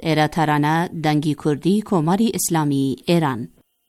ایراترانه دنگی کردی کماری اسلامی ایران.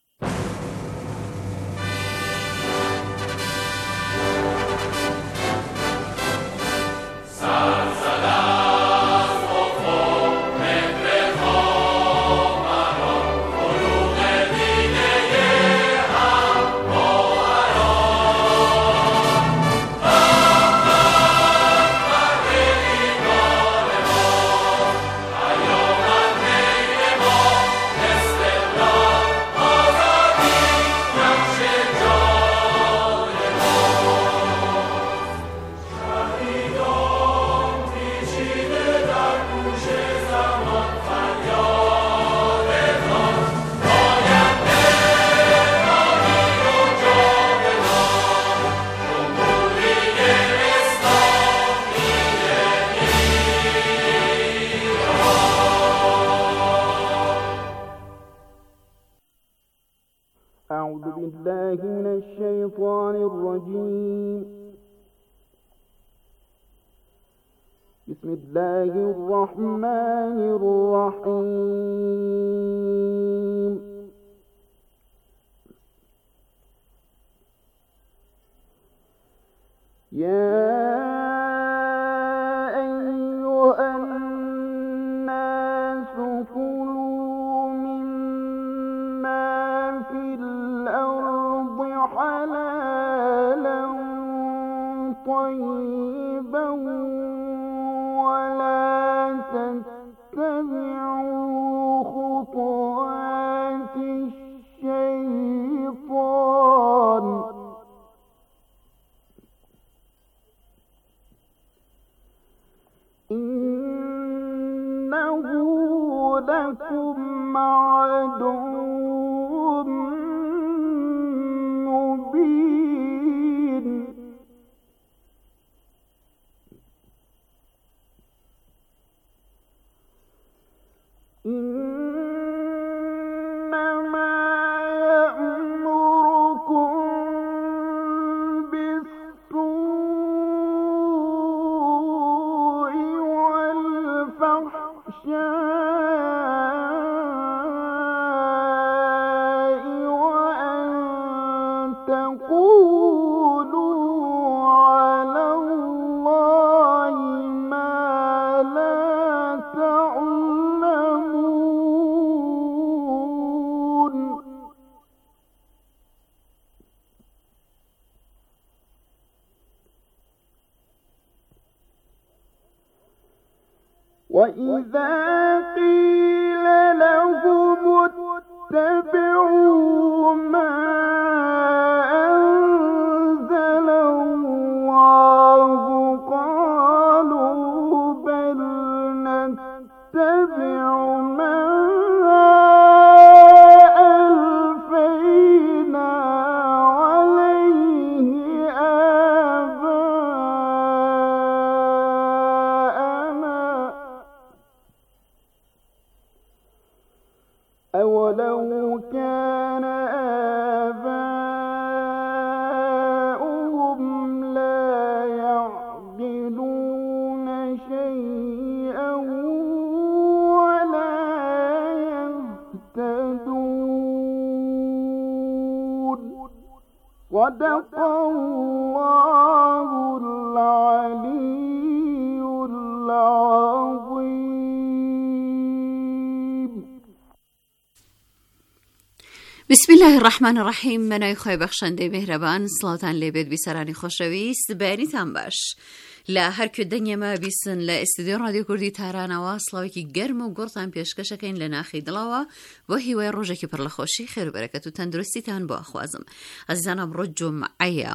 أعوذ بالله من الشيطان الرجيم. بسم الله الرحمن الرحيم. يا أيها الناس كلوا مما في الأرض حلالا طيبا ولا تتبعوا خطوات الشيطان إنه لكم عدو مبين. إنما يأمركم بالسوء والفحشاء وأن تقولوا على الله ما لا تعلمون. وإذا قيل لهم اتبعوا ما أنزل الله قالوا بل نتبع ما ألفينا عليه آباءنا أولو كان آباؤهم لا يعقلون شيئا ولا يهتدون. صدق الله العلي العظيم. بسم الله الرحمن الرحیم. منای خواه بخشنده مهربان سڵاتان لێبێت بیسەرانی خۆشەویست بەیانیتان باش لە هەر کوێدەنگێمە بیسن لە ئێستودیۆ ڕادیۆ کوردی تارانەوە سڵاوێکی گەرم و گوڵتان پێشکەشەکەین لە ناخی دڵەوە بۆ هیوای ڕۆژێکی پڕ لە خۆشی خێر و بەرەکەت و تەندروستیتان بۆ ئەخوازم. ئەزیزان ئەمڕۆ جومعەیە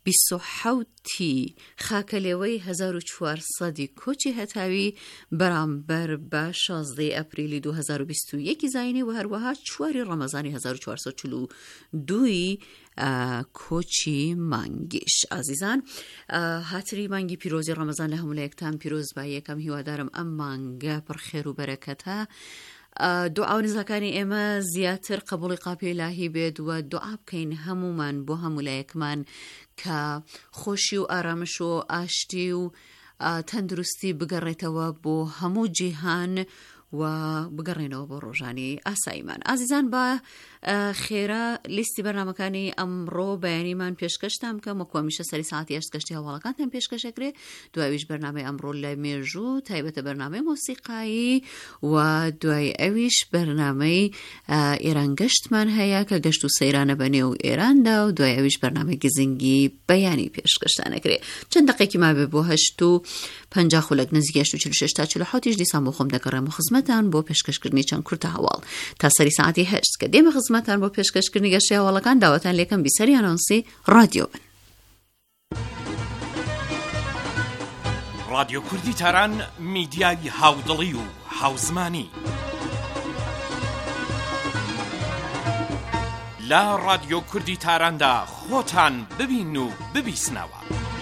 27 خاکەلێوەی 1400 کۆچی هەتاوی بەرامبەر بە 16 ئەپریلی 2021 زاینی و هەروەها 4 ڕەمەزانی 1442 کۆچی مانگیش. ئازیزان هاتری مانگی پیرۆزی ڕەمەزان لە هەموو لە یەکتان پیرۆز با. یەکەم هیوادارم ئەم مانگە پڕخێر و بەرەکەتە. دوعا و نزاکانی ئێمە زیاتر قبوڵی قاپی ئیلاهی بێت و دوعا بکەین هەمومان بۆ هەموو لایەکمان کە خۆشی و ئارامش و ئاشتی و تەندروستی بگەڕێتەوە بۆ هەموو جیهان و بگەڕێنەوە بۆ ڕۆژانی ئاساییمان. ئازیزان بە خێرا لیستی بەرنامەکانی ئەمڕۆ بەیانیمان پێشکەشتان بکەم وەکو هەمیشە سەری ساعتی 8 گەشتی هەواڵەکانتان پێشکەشەکرێ. دواییش بەرنامەی ئەمڕۆ لە مێژوو تایبەتە بەرنامەی مۆسیقایی و دوای ئەویش بەرنامەی ئێران گەشتمان هەیە کە گەشت و سەیرانە بەنێو ئێراندا و دوای ئەویش بەرنامەی گزنگی بەیانی پێشکەشتانەکرێ. چەند دقیقی ما بێ بۆ 8:50 خولەک نزیک 8:46 تا 47 دیسان بۆ خۆم دەگەڕێمە خزمەتان بۆ پێشکەشکردنی چەند کورتە هەواڵ تا سەری ساعتی 8 کە دێمە خزمەتان بۆ پێشکەشکردنی گەشتی هەواڵەکان. داوەتان لێکەم بیسەری ئەنۆنسی ڕادیۆ بن. رادیۆ کوردی تاران میدیای هاودڵی و هاوزمانی لە رادیۆ کوردی تاراندا خۆتان ببین و ببیسنەوە.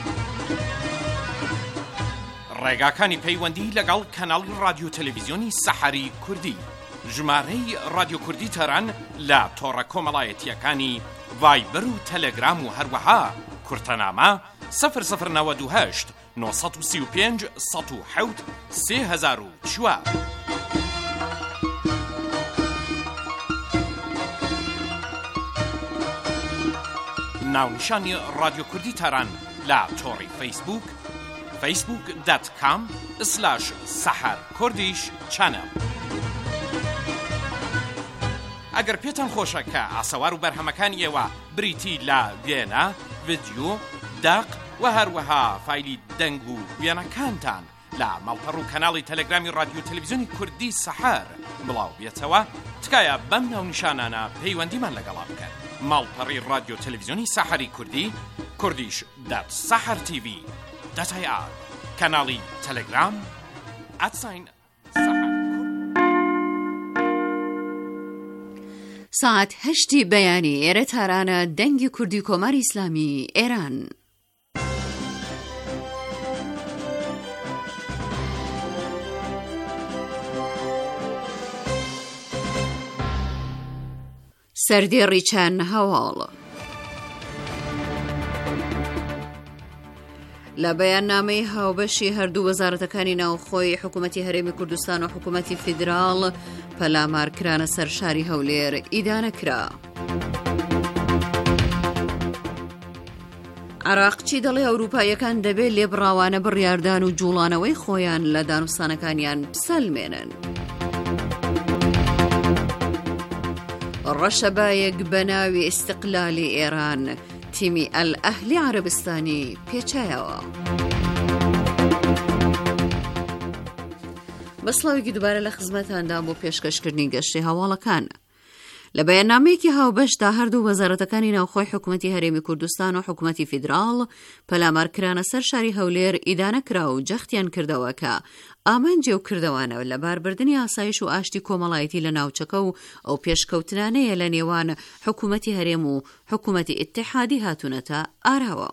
ڕێگاکانی پەیوەندی لەگەڵ کەناڵی رادیۆ تەلەڤیزیۆنی سەحەری کوردی. ژمارەی رادیۆ کوردی تاران لە تۆڕە کۆمەڵایەتیەکانی ڤایبەر و تەلەگرام و هەروەها کورتەنامە 0098 935 107 3004. ناونیشانی رادیۆ کوردی تاران لە تۆڕی فەیسبوک facebook.com/saharkurdish channel. ئەگەر پێتان خۆشە کە ئاسەوار و بەرهەمەکانی ئێوە بریتی لە وێنە، ڤیدیۆ، داق و هەروەها فایلی دەنگ و وێنەکانتان لە ماڵپەڕ و کەناڵی تەلەگرامی رادیۆ تەلەڤیزیۆنی کوردی سەحەر بڵاو بێتەوە، تکایە بەم ناونیشانانە پەیوەندیمان لەگەڵا بکەن. ماڵپەڕی رادیۆ تەلەڤیزیۆنی سەحەری کوردی kurdish.sahartv.ir. کەناڵی تەلەگرام @سەحەر. ساعت 8 بەیانی ئێرە تارانە دەنگی کوردی کۆماری ئیسلامی ئێران. سەردێڕی چەند هەواڵ. لە بەیاننامەی هاوبەشی هەردوو وەزارەتەکانی ناوخۆی حکوومەتی هەرێمی کوردستان و حکوومەتی فیدراڵ پەلامارکرانە سەر شاری هەولێر ئیدانەکرا. عراقچی دەڵێ ئەوروپایەکان دەبێت لێبڕاوانە بڕیاردان و جوڵانەوەی خۆیان لە دانوستانەکانیان بسەلمێنن. ڕەشەبایەک بە ناوی ئیستیقلالی ئێران تیمی ئەل-ئەهلی عەرەبستانی پێچایەوە. بەسڵاوێکی دووبارە لە خزمەتاندان بۆ پێشکەشکردنی گەشتی هەواڵەکان. لە بەیاننامەیەکی هاوبەشدا هەردوو وەزارەتەکانی ناوخۆی حکوومەتی هەرێمی کوردستان و حکوومەتی فیدراڵ پەلامارکرانە سەر شاری هەولێر ئیدانەکرا و جەختیان کردەوە کە ئامانجێ و کردەوانە لە باربردنی ئاسایش و ئاشتی کۆمەڵایەتی لە ناوچەکە و ئەو پێشکەوتنانەیە لە نێوان حکوومەتی هەرێم و حکوومەتی ئیتیحادی هاتوونەتە ئاراوە.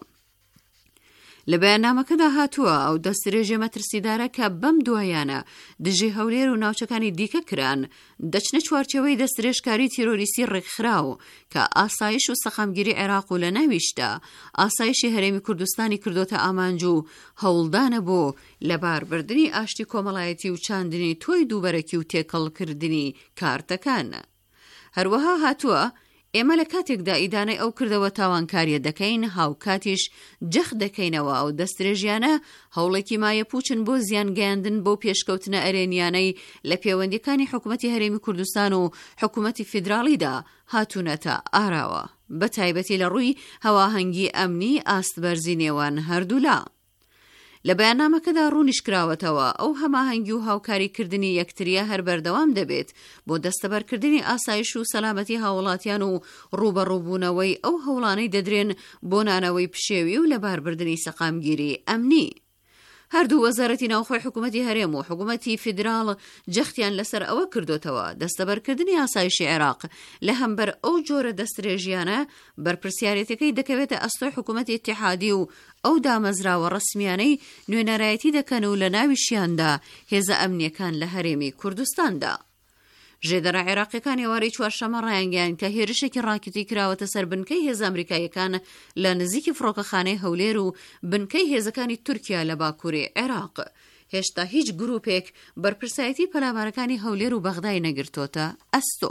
لە بەیاننامەکەدا هاتووە ئەو دەستدرێژە مەترسیدارە کە بەم دوایانە دژی هەولێر و ناوچەکانی دیکە کران دەچنە چوارچەوەی دەستدرێژکاری تیرۆریستی ڕێکخراو کە ئاسایش و سەخامگیری عێراق و لە ناویشدا ئاسایشی هەرێمی کوردستانی کردوتە ئامانج و هەوڵدانە بۆ لەباربردنی ئاشتی کۆمەڵایەتی و چاندنی تۆی دووبەرەکی و تێکەڵکردنی کارتەکان. هەروەها هاتووە ئێمە لە کاتێکدا ئیدانەی ئەو کردەوە تاوانکاریە دەکەین هاوکاتیش جەخت دەکەینەوە ئەو دەستدرێژیانە هەوڵێکی مایە پوچن بۆ زیانگەیاندن بۆ پێشکەوتنە ئەرێنیانەی لە پەیوەندیەکانی حکوومەتی هەرێمی کوردستان و حکوومەتی فیدراڵیدا هاتوونەتە ئاراوە، بە تایبەتی لە ڕووی هەواهەنگی ئەمنی ئاستبەرزی نێوان هەردوولا. لە بەیاننامەکەدا ڕوونیشکراوەتەوە ئەو هەماهەنگی و هاوکاریکردنی یەکتریە هەر بەردەوام دەبێت بۆ دەستەبەرکردنی ئاسایش و سەلامەتی هاوڵاتیان و ڕوبەڕووبوونەوەی ئەو هەوڵانەی دەدرێن بۆ نانەوەی پشێوی و لەباربردنی سەقامگیری ئەمنی. هەردوو وەزارەتی ناوخۆی حکوومەتی هەرێم و حکوومەتی فیدراڵ جەختیان لەسەر ئەوە کردوتەوە دەستەبەرکردنی ئاسایشی عێراق لە هەمبەر ئەو جۆرە دەستدرێژیانە بەرپرسیارەتەکەی دەکەوێتە ئەستۆی حکوومەتی ئیتیحادی و ئەو دامەزراوە ڕسمیانەی نوێنەرایەتی دەکەن و لە ناویشیاندا هێزە ئەمنیەکان لە هەرێمی کوردستاندا. ژێدەرە عێراقیەکان ێوارەی چوارشەمە ڕایانگەیان کە هێرشێکی ڕاکێتی کراوەتە سەر بنکەی هێز ئەمریکایەکان لە نزیکی فڕۆکەخانەی هەولێر و بنکەی هێزەکانی تورکیا لە باکووری عێراق. هێشتا هیچ گروپێک بەرپرسایەتی پەلامارەکانی هەولێر و بەغدای نەگرتۆتە ئەستۆ.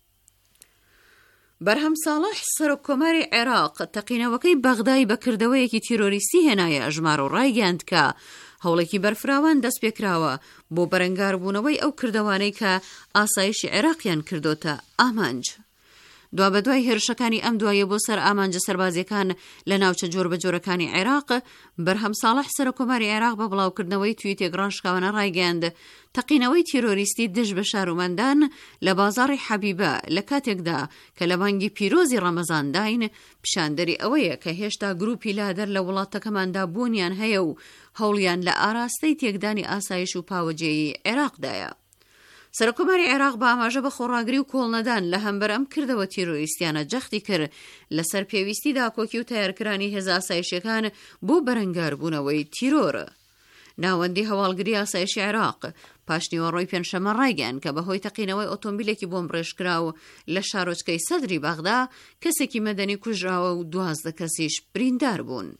بەرهەم ساڵح سەرۆککۆماری عێراق تەقینەوەکەی بەغدای بەکردەوەیەکی تیرۆریستی هێنایە ئەژمار و ڕایگەاند کە هەوڵێکی بەرفراوان دەست پێکراوە بۆ بەرەنگاربوونەوەی ئەو کردەوانەی کە ئاسایشی عێراقیان کردۆتە ئامانج. دوابەدوای هێرشەکانی ئەم دوایە بۆ سەر ئامانجە سەربازیەکان لە ناوچە جۆربەجۆرەکانی عێراق، بەرهەم ساڵح سەرۆکۆماری عێراق بە بڵاوکردنەوەی تویتێک ڕاشکاوانە ڕایگەاند تەقینەوەی تیرۆریستی دژ بە شارومەندان لە بازاڕی حەبیبە لە کاتێکدا کە لە بانگی پیرۆزی ڕەمەزان داین پیشاندەری ئەوەیە کە هێشتا گروپی لادەر لە وڵاتەکەماندا بوونیان هەیە و هەوڵیان لە ئاراستەی تێکدانی ئاسایش و پاوەجێی عێراقدایە. سەرۆکۆماری عێراق بە ئاماژە بە خۆڕاگری و کۆڵنەدان لە هەمبەر ئەم کردەوە تیرۆریستیانە جەختی کرد لەسەر پێویستی داکۆکی و تایارکرانی هێز ئاسایشیەکان بۆ بەرەنگاربوونەوەی تیرۆرە. ناوەندی هەواڵگری ئاسایشی عێراق پاشنیوەڕۆی پێنجشەمە ڕایگەاند کە بەهۆی تەقینەوەی ئۆتۆمبیلێکی بۆمب ڕێژکراو لە شارۆچکەی سەدری بەغدا کەسێکی مەدەنی کوژراوە و 12 کەسیش بریندار بوون.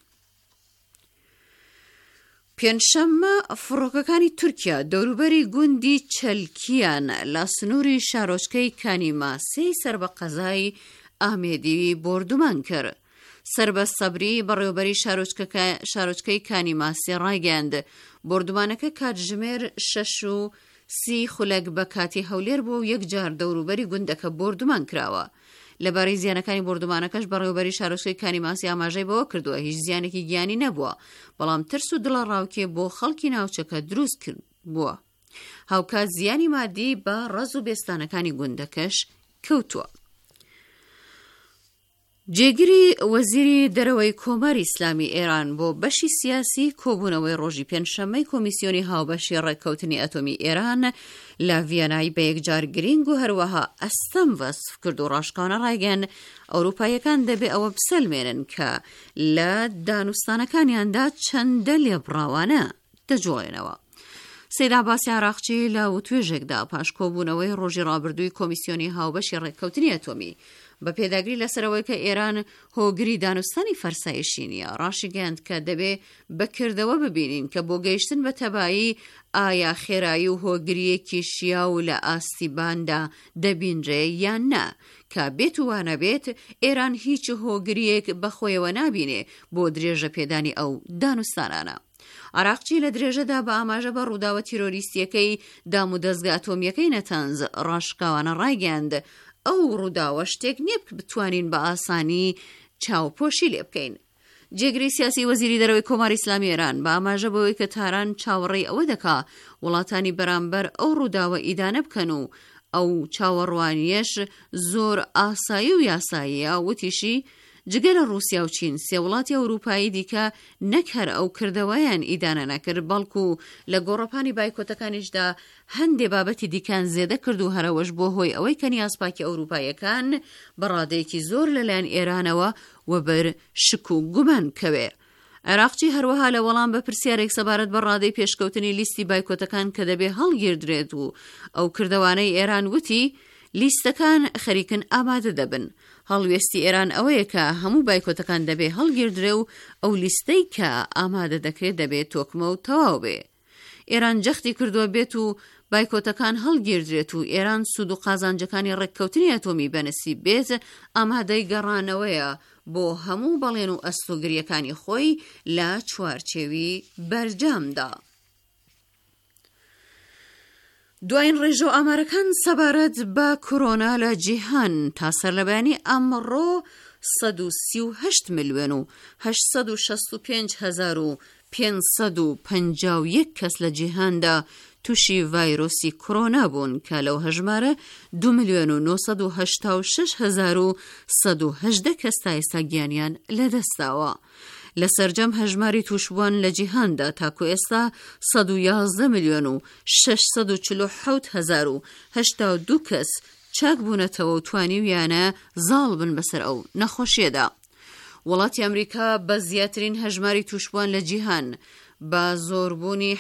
پێنجشەممە فڕۆکەکانی تورکیا دەوروبەری گوندی چەلکیان لە سنووری شارۆچکەی کانیماسەی سەر بە قەزای ئامێدی بردومان کرد. سربە سەبری بەڕێوەبەری شارۆچکەی کانیماسی ڕایگەاند بردومانەکە کاتژمێر 6:30 خولەک بە کاتی هەولێر بۆ و یەکجار دەوروبەری گوندەکە بردومان کراوە. لەبارەی زیانەکانی بردومانەکەش بەڕێوەبەری شارۆچکەی کانیماسی ئاماژەی بەوە کردووە هیچ زیانێکی گیانی نەبووە، بەڵام ترس و دڵە ڕاوکێ بۆ خەڵکی ناوچەکە دروست کرد بووە. هاوکات زیانی مادی بە ڕەز و بێستانەکانی گوندەکەش کەوتووە. جێگیری وەزیری دەرەوەی کۆماری ئیسلامی ئێران بۆ بەشی سیاسی کۆبوونەوەی ڕۆژی پێنجشەممەی کۆمیسیۆنی هاوبەشی ڕێککەوتنی ئەتۆمی ئێران لە ڤیەنای بە یەکجار گرنگ و هەروەها ئەستەم وەسف کرد و ڕاشکانە ڕایگەاند ئەوروپایەکان دەبێ ئەوە بسەلمێنن کە لە دانوستانەکانیاندا چەندە لێبڕاوانە دەجۆڵێنەوە. سید عەباسی عراقچی لە وتوێژێکدا پاش کۆبوونەوەی ڕۆژی ڕابردووی کۆمیسیۆنی هاوبەشی ڕێککەوتنی ئەتۆمی بەپێداگری لەسەرەوەی کە ئێران هۆگری دانوستانی فەرسایشی نیە، ڕاشیگەاند کە دەبێ بەکردەوە ببینین کە بۆ گەیشتن بە تەبایی ئایا خێرایی و هۆگریەکی شیا و لە ئاستیباندا دەبینرێ یان نا، کە بێت و وانەبێت ئێران هیچ هۆگریەک بەخۆیەوە نابینێ بۆ درێژە پێدانی ئەو دانوستانانە. عراقچی لە درێژەدا بە ئاماژە بە ڕووداوە تیرۆریستیەکەی دام و دەستگا ئەتۆمیەکەی نەتەنز ڕاشکاوانە ڕایگەاند ئەو ڕووداوە شتێک نییە بتوانین بە ئاسانی چاوپۆشی لێ بکەین. جێگری سیاسی وەزیری دەرەوەی کۆماری ئیسلامی ئێران بە ئاماژە بەوەی کە تاران چاوەڕێی ئەوە دەکا وڵاتانی بەرامبەر ئەو ڕووداوە ئیدانە بکەن و ئەو چاوەڕوانیەش زۆر ئاسایی و یاساییە، وتیشی جگە لە رووسیا و چین سێ وڵاتی ئەوروپایی دیکە نەک هەر ئەو کردەوەیان ئیدانە نەکرد بەڵکو لە گۆڕەپانی بایکۆتەکانیشدا هەندێ بابەتی دیکان زێدە کرد و هەرەوەش بۆ هۆی ئەوەی کە نیازپاکی ئەوروپایەکان بەڕادەیەکی زۆر لەلایەن ئێرانەوە وەبەر شک و گومان کەوێ. عێراقچی هەروەها لە وەڵام بە پرسیارێک سەبارەت بە ڕادەی پێشکەوتنی لیستی بایکۆتەکان کە دەبێ هەڵگیردرێت و ئەو کردەوانەی ئێران وتی لیستەکان خەریکن ئامادە دەبن. هەڵوێستی ئێران ئەوەیە کە هەموو بایکۆتەکان دەبێ هەڵگیردرێ و ئەو لیستەی کە ئامادە دەکرێت دەبێت تۆکمە و تەواو بێ. ئێران جەختی کردووە بێت و بایکۆتەکان هەڵگیردرێت و ئێران سود و قازانجەکانی ڕێککەوتنی ئەتۆمی بەنسی بێت ئامادەی گەڕانەوەیە بۆ هەموو بەڵێن و ئەستوگریەکانی خۆی لە چوارچێوی بەرجامدا. دوایین ڕێژۆ ئامارەکان سەبارەت بە کۆرۆنا لە جیهان تا سەرلەبەیانی ئەمڕۆ 136,865,551 کەس لە جیهاندا تووشی ڤایرۆسی کۆرۆنا بوون کە لەو هەژمارە 2,986,118 کەس تا ئێستا گیانیان لەدەستاوە. لە سەرجەم هەژماری تووشبووان لە جیهاندا تاکو ئێستا 111,647,082 کەس چاک بوونەتەوە و توانیویانە زاڵ بن بەسەر ئەو نەخۆشیەدا. وڵاتی ئەمریکا بە زیاترین هەژماری تووشبووان لە جیهان بە زۆربوونی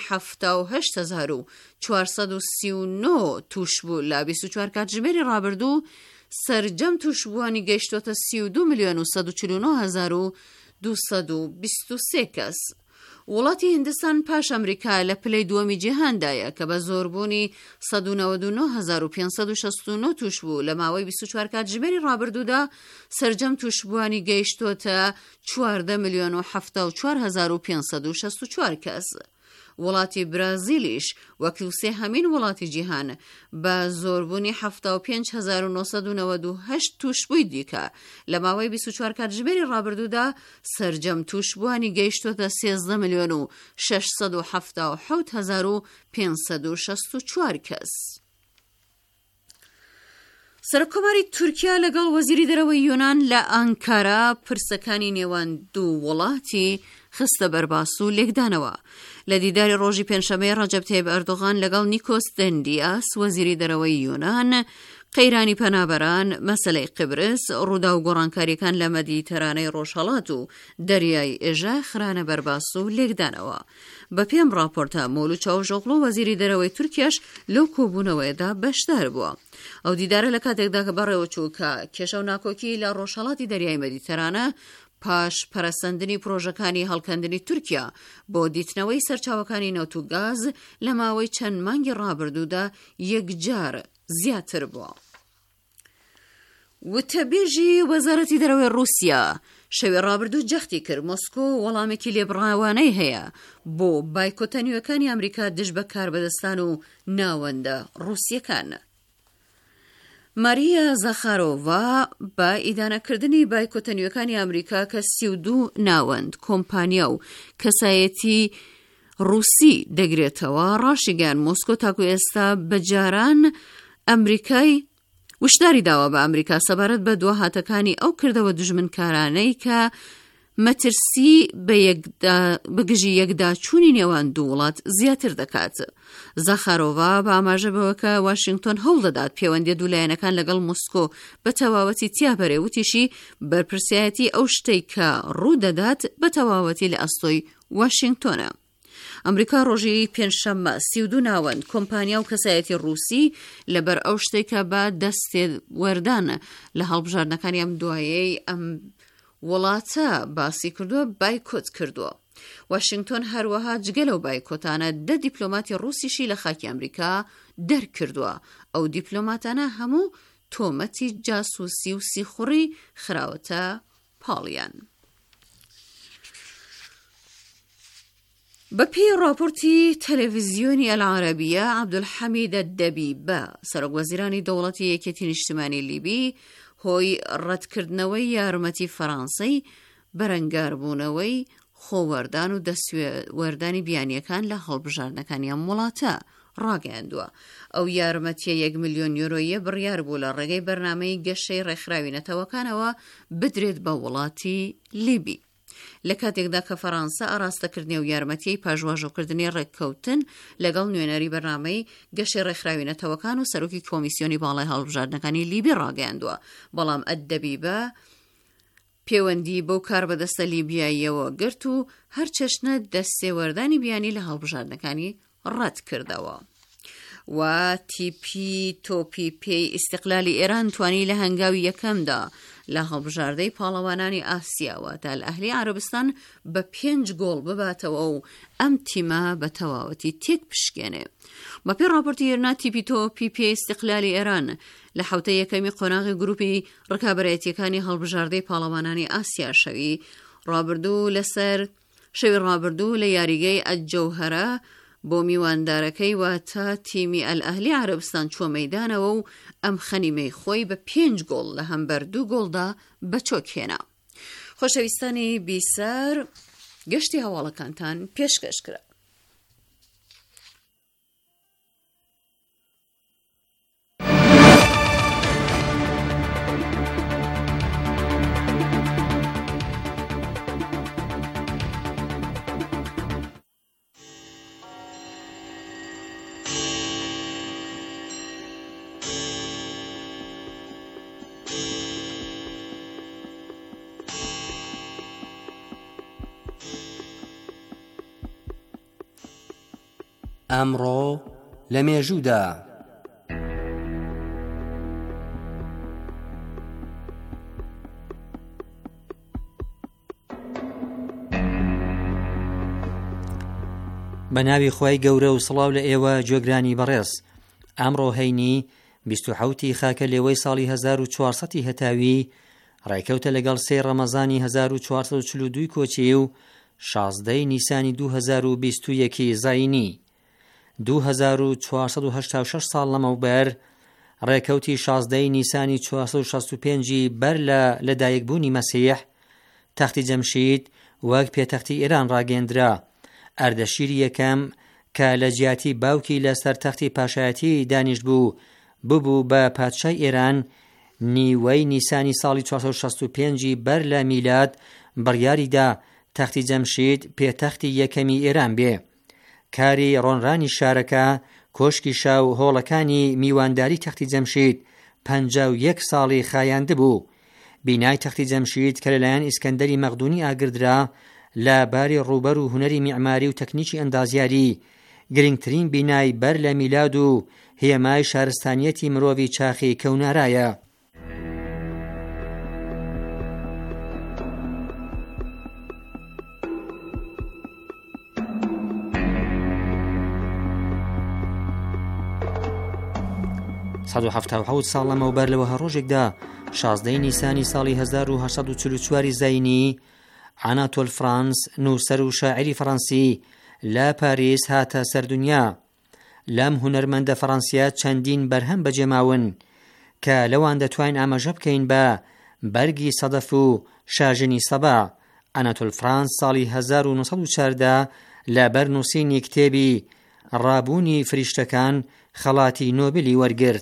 78,439 تووشبوو لە 24 کاتژمێری ڕابردوو سەرجەم تووشبووانی گەیشتۆتە 32,149,223 کەس. وڵاتی هیندستان پاش ئەمریکا لە پلەی دووەمی جیهاندایە کە بە زۆربوونی 199,569 توش بوو لە ماوەی 24 کاتژمێری ڕابردوودا سەرجەم توشبووانی گەیشتۆتە 14,074,564 کەس. وڵاتی برازیلیش وەکو سێهەمین وڵاتی جیهان بە زۆربوونی 75,998 توشبووی دیکە لە ماوەی 24 کاتژمێری ڕابردوودا سەرجەم توشبووانی گەیشتۆتە 13,677,564 کەس. سەرۆکۆماری تورکیا لەگەڵ وەزیری دەرەوەی یۆنان لە ئانکارا پرسەکانی نێوان دوو وڵاتی خستە بەرباس و لێکدانەوە. لە دیداری ڕۆژی پێنجشەممەی ڕەجەب تایب ئەردۆغان لەگەڵ نیکۆس دەندیاس وەزیری دەرەوەی یۆنان قەیرانی پەنابەران، مەسەلەی قبرس، ڕوودا و گۆڕانکاریەکان لە مەدیتەرانەی ڕۆژهەڵات و دەریای ئێژە خرانە بەرباس و لێکدانەوە. بە پێم ڕاپۆرتە مۆلو چاوژۆغڵۆ وەزیری دەرەوەی تورکیاش لەو کۆبوونەوەیەدا بەشدار بووە. ئەو دیدارە لە کاتێکدا کە بەڕێوەچوو کە کێشە و ناکۆکی لە ڕۆژهەڵاتی دەریای مەدیتەرانە پاش پەرەسەندنی پرۆژەکانی هەڵکەندنی تورکیا بۆ دیتنەوەی سەرچاوەکانی نەوت و گاز لە ماوەی چەند مانگی ڕابردوودا یەکجار زیاتر بووە. وتەبێژی وەزارەتی دەرەوەی رووسیا شەوی ڕابردوو جەختی کرد مۆسکۆ وەڵامێکی لێبڕاوانەی هەیە بۆ بایکۆتەنیوەکانی ئەمریکا دژ بە کاربەدەستان و ناوەندە رووسیەکان. ماریا زاخارۆڤا بە ئیدانەکردنی بایکۆتەنیوەکانی ئەمریکا کە 32 ناوەند کۆمپانیا و کەسایەتی رووسی دەگرێتەوە ڕاشیگەیان مۆسکۆ تاکو ئێستا بەجاران ئەمریکای وشداری داوە بە ئەمریکا سەبارەت بە دواهاتەکانی ئەو کردەوە دژمنکارانەی کە مەترسی بەگژی یەکداچوونی نێوان دوو وڵات زیاتر دەکات. زاخارۆڤا بە ئاماژە بەوە کە واشنگتۆن هەوڵ دەدات پەیوەندی دوولایەنەکان لەگەڵ مۆسکۆ بە تەواوەتی تیابەرێ وتیشی بەرپرسایەتی ئەو شتەی کە ڕوو دەدات بە تەواوەتی لە ئەستۆی واشنگتۆنە. ئەمریکا ڕۆژی پێنجشەممە 32 ناوەند کۆمپانیا و کەسایەتی رووسی لەبەر ئەو شتێک کە بە دەستێ وەردان لە هەڵبژاردنەکانی ئەم دوایەی ئەم وڵاتە باسی کردووە بایکۆت کردووە. واشنگتۆن هەروەها جگە لەو بایکۆتانە 10 دیپلۆماتی رووسیشی لە خاکی ئەمریکا دەرکردووە. ئەو دیپلۆماتانە هەموو تۆمەتی جاسووسی و سیخوڕی خراوەتە پاڵیان. بەپێی راپۆرتی تەلەڤیزیۆنی ئەلعەرەبیە عەبدولحەمید ئەددەبیبە سەرۆکوەزیرانی دەوڵەتی یەکێتی نیشتیمانی لیبی هۆی ڕەتکردنەوەی یارمەتی فەڕەنسەی بەرەنگاربوونەوەی خۆوەردان و دەستوەردانی بیانیەکان لە هەڵبژاردنەکانی ئەم وڵاتە ڕاگەیاندووە. ئەو یارمەتیە 1 ملیۆن یۆرۆیە بڕیار بوو لە ڕێگەی بەرنامەی گەشەی ڕێکخراوی نەتەوەکانەوە بدرێت بە وڵاتی لیبی. لە کاتێکدا کە فەڕەنسا ئاراستەکردنی و یارمەتیی پاژواژۆکردنی ڕێککەوتن لەگەڵ نوێنەری بەرنامەی گەشەی ڕێکخراوی نەتەوەکان و سەرۆکی کۆمیسیۆنی باڵای هەڵبژاردنەکانی لیبی ڕاگەیاندووە. بەڵام ئەددەبیبە پەیوەندی بەو کاربەدەستە لیبیاییەوە گرت و هەر چەشنە دەستێوەردانی بیانی لە هەڵبژاردنەکانی ڕەت کردەوە. و تیپی تۆپی پێی ئیستیقلالی ئێران توانی لە هەنگاوی یەکەمدا لە هەڵبژاردەی پاڵەوانانی ئاسیاوە تا لە ئەهلی عەرەبستان بە 5 گۆڵ بباتەوە و ئەم تیمە بە تەواوەتی تێک پشکێنێ. بەپێی راپۆرتی هێرنا تیپی تۆپی پێی ئیستیقلالی ئێران لە حوتە یەکەمی قۆناغی گروپی ڕکابەرایەتیەکانی هەڵبژاردەی پاڵەوانانی ئاسیا شەوی ڕابردوو لە یاریگەی ئەجەوهەرە بۆ میواندارەکەی واتە تیمی ئەلئەهلی عەرەبستان چووە مەیدانەوە و ئەم خەنیمەی خۆی بە 5 گۆڵ لە هەمبەر 2 گۆڵدا بەچۆک هێنا. خۆشەویستانی بیسەر گەشتی هەواڵەکانتان پێشکەش کرا. ئەمڕۆ لە مێژوودا بە ناوی خۆی گەورە و سڵاو لە ئێوە گوێگرانی بەڕێز. ئەمڕۆ هەینی 27 خاکە لێوەی ساڵی 1400 هەتاوی ڕێکەوتە لەگەڵ 3 ڕەمەزانی 1442 کۆچی و 16 نیسانی 2021 زاینی. 2486 ساڵ لەمەوبەر ڕێکەوتی 16 نیسانی 465 بەر لە لەدایکبوونی مەسیح تەختی جەمشید وەک پێتەختی ئێران ڕاگەیەندرا. ئەردەشیری یەکەم کە لە جیاتی باوکی لەسەر تەختی پاشایەتی دانیشت بوو بە پادشای ئێران نیوەی نیسانی ساڵی 465 بەر لە میلاد بڕیاریدا تەختی جەمشید پێتەختی یەکەمی ئێران بێ. کاری ڕۆنڕانی شارەکە کۆشکی شاو هۆڵەکانی میوانداری تەختی جەمشید 51 ساڵی خایاند بوو. بینای تەختی جەمشید کە لەلایەن ئیسکەندەری مەقدونی ئاگردرا لە باری ڕوبەر و هونەری میعماری و تەکنیکی ئەندازیاری گرنگترین بینای بەر لە میلاد و هێمای شارستانیەتی مرۆڤی چاخی کەونارایە. سەد و هەفتاد و حەوت ساڵ لەمەوبەر لەوە هەڕۆژێکدا 16 نیسانی ساڵی 1844 زاینی ئاناتۆل فرانس نووسەر و شاعری فەڕەنسی لە پاریس هاتە سەردونیا. لەم هونەرمەندە فەڕەنسیە چەندین بەرهەم بەجێماون کە لەوان دەتوانین ئاماژە بکەین بە بەرگی سەدەف و شاژنی سەبا. ئاناتۆل فرانس ساڵی 1914 لە بەرنووسینی کتێبی ڕابوونی فریشتەکان خەڵاتی نۆبلی وەرگرت.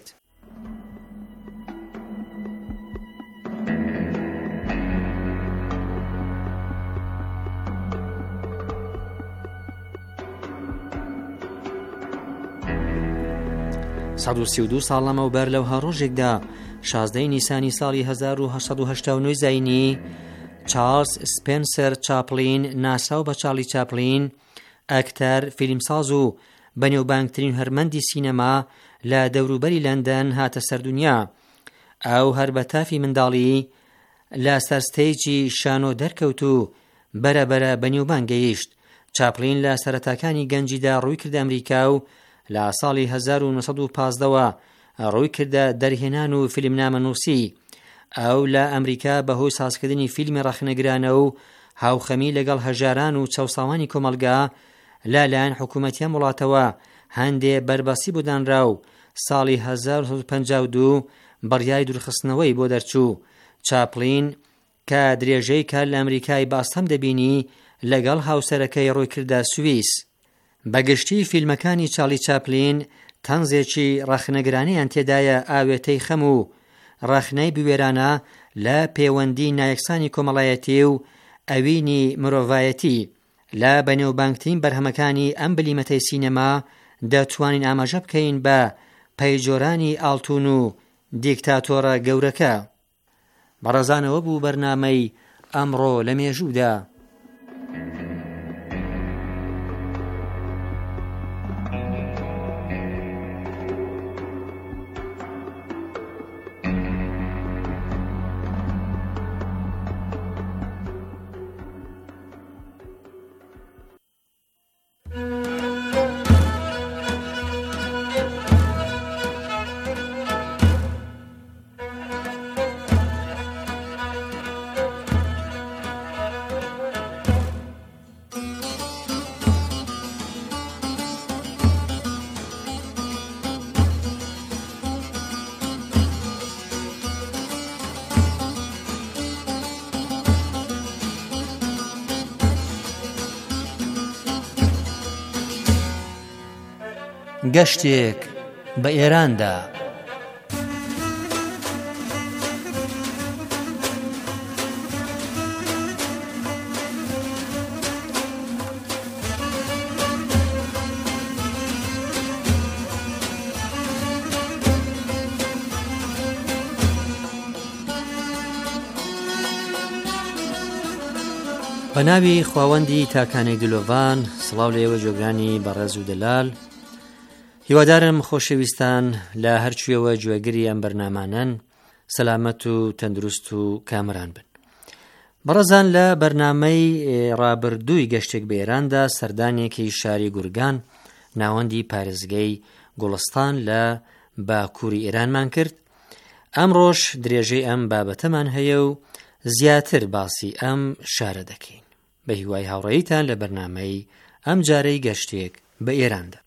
سەد و 32 ساڵ لەمەوبەر لەو هەڕۆژێکدا 16 نیسانی ساڵی 1889 زاینی چارلز سپێنسەر چاپلین ناساو بە چارلی چاپلین ئەکتەر فیلمساز و بەنێوبانگترین هەرمەندی سینەما لە دەوروبەری لەندەن هاتە سەردونیا. ئەو هەر بە تافی منداڵی لە سەرستەیجی شانۆ دەرکەوت و بەرەبەرە بەنێوبانگ گەیشت. چاپلین لە سەرەتاکانی گەنجیدا ڕووی کردە ئەمریکا و لە ساڵی 1915ەوە ڕووی کردە دەرهێنان و فیلمنامە نووسی. ئەو لە ئەمریکا بەهۆی سازکردنی فیلمی ڕەخنەگرانە و هاوخەمی لەگەڵ هەژاران و چەوساوانی کۆمەلگا لەلایەن حکوومەتیان وڵاتەوە هەندێ بەربەسی بۆدانرا و ساڵی 1952 بڕیاری دوورخستنەوەی بۆ دەرچوو. چاپلین کە درێژەی کار لە ئەمریکای باستەم دەبینی لەگەڵ هاوسەرەکەی ڕووی کردە سویس. بەگشتی فیلمەکانی چارلی چاپلین تەنزێکی ڕەخنەگرانیان تێدایە ئاوێتەی خەم و ڕەخنەی بوێرانە لە پەیوەندی نایەکسانی کۆمەڵایەتی و ئەوینی مرۆڤایەتی. لە بەنێوبانگترین بەرهەمەکانی ئەم بلیمەتەی سینەما دەتوانین ئاماژە بکەین بە پەیجۆرانی ئاڵتون و دیکتاتۆرە گەورەکە. بەڕێزانەوە بوو بەرنامەی ئەمڕۆ لە مێژوودا. گەشتێک بە ئێراندا. بە ناوی خواوەندی تاکانەی دلۆڤان سڵاو لە ئێوە جۆگرانی بەڕێز و دەلال. هیوادارم خۆشەویستان لە هەرچوێوە گوێگری ئەم بەرنامانن سەلامەت و تەندروست و کامران بن. بەڕێزان لە بەرنامەی ڕابردووی گەشتێک بە ئێراندا سەردانێکی شاری گورگان ناوەندی پارێزگەی گوڵستان لە باکووری ئێرانمان کرد. ئەمڕۆژ درێژەی ئەم بابەتەمان هەیە و زیاتر باسی ئەم شارە دەکەین. بە هیوای هاوڕێیتان لە بەرنامەی ئەم جارەی گەشتێک بە ئێراندا.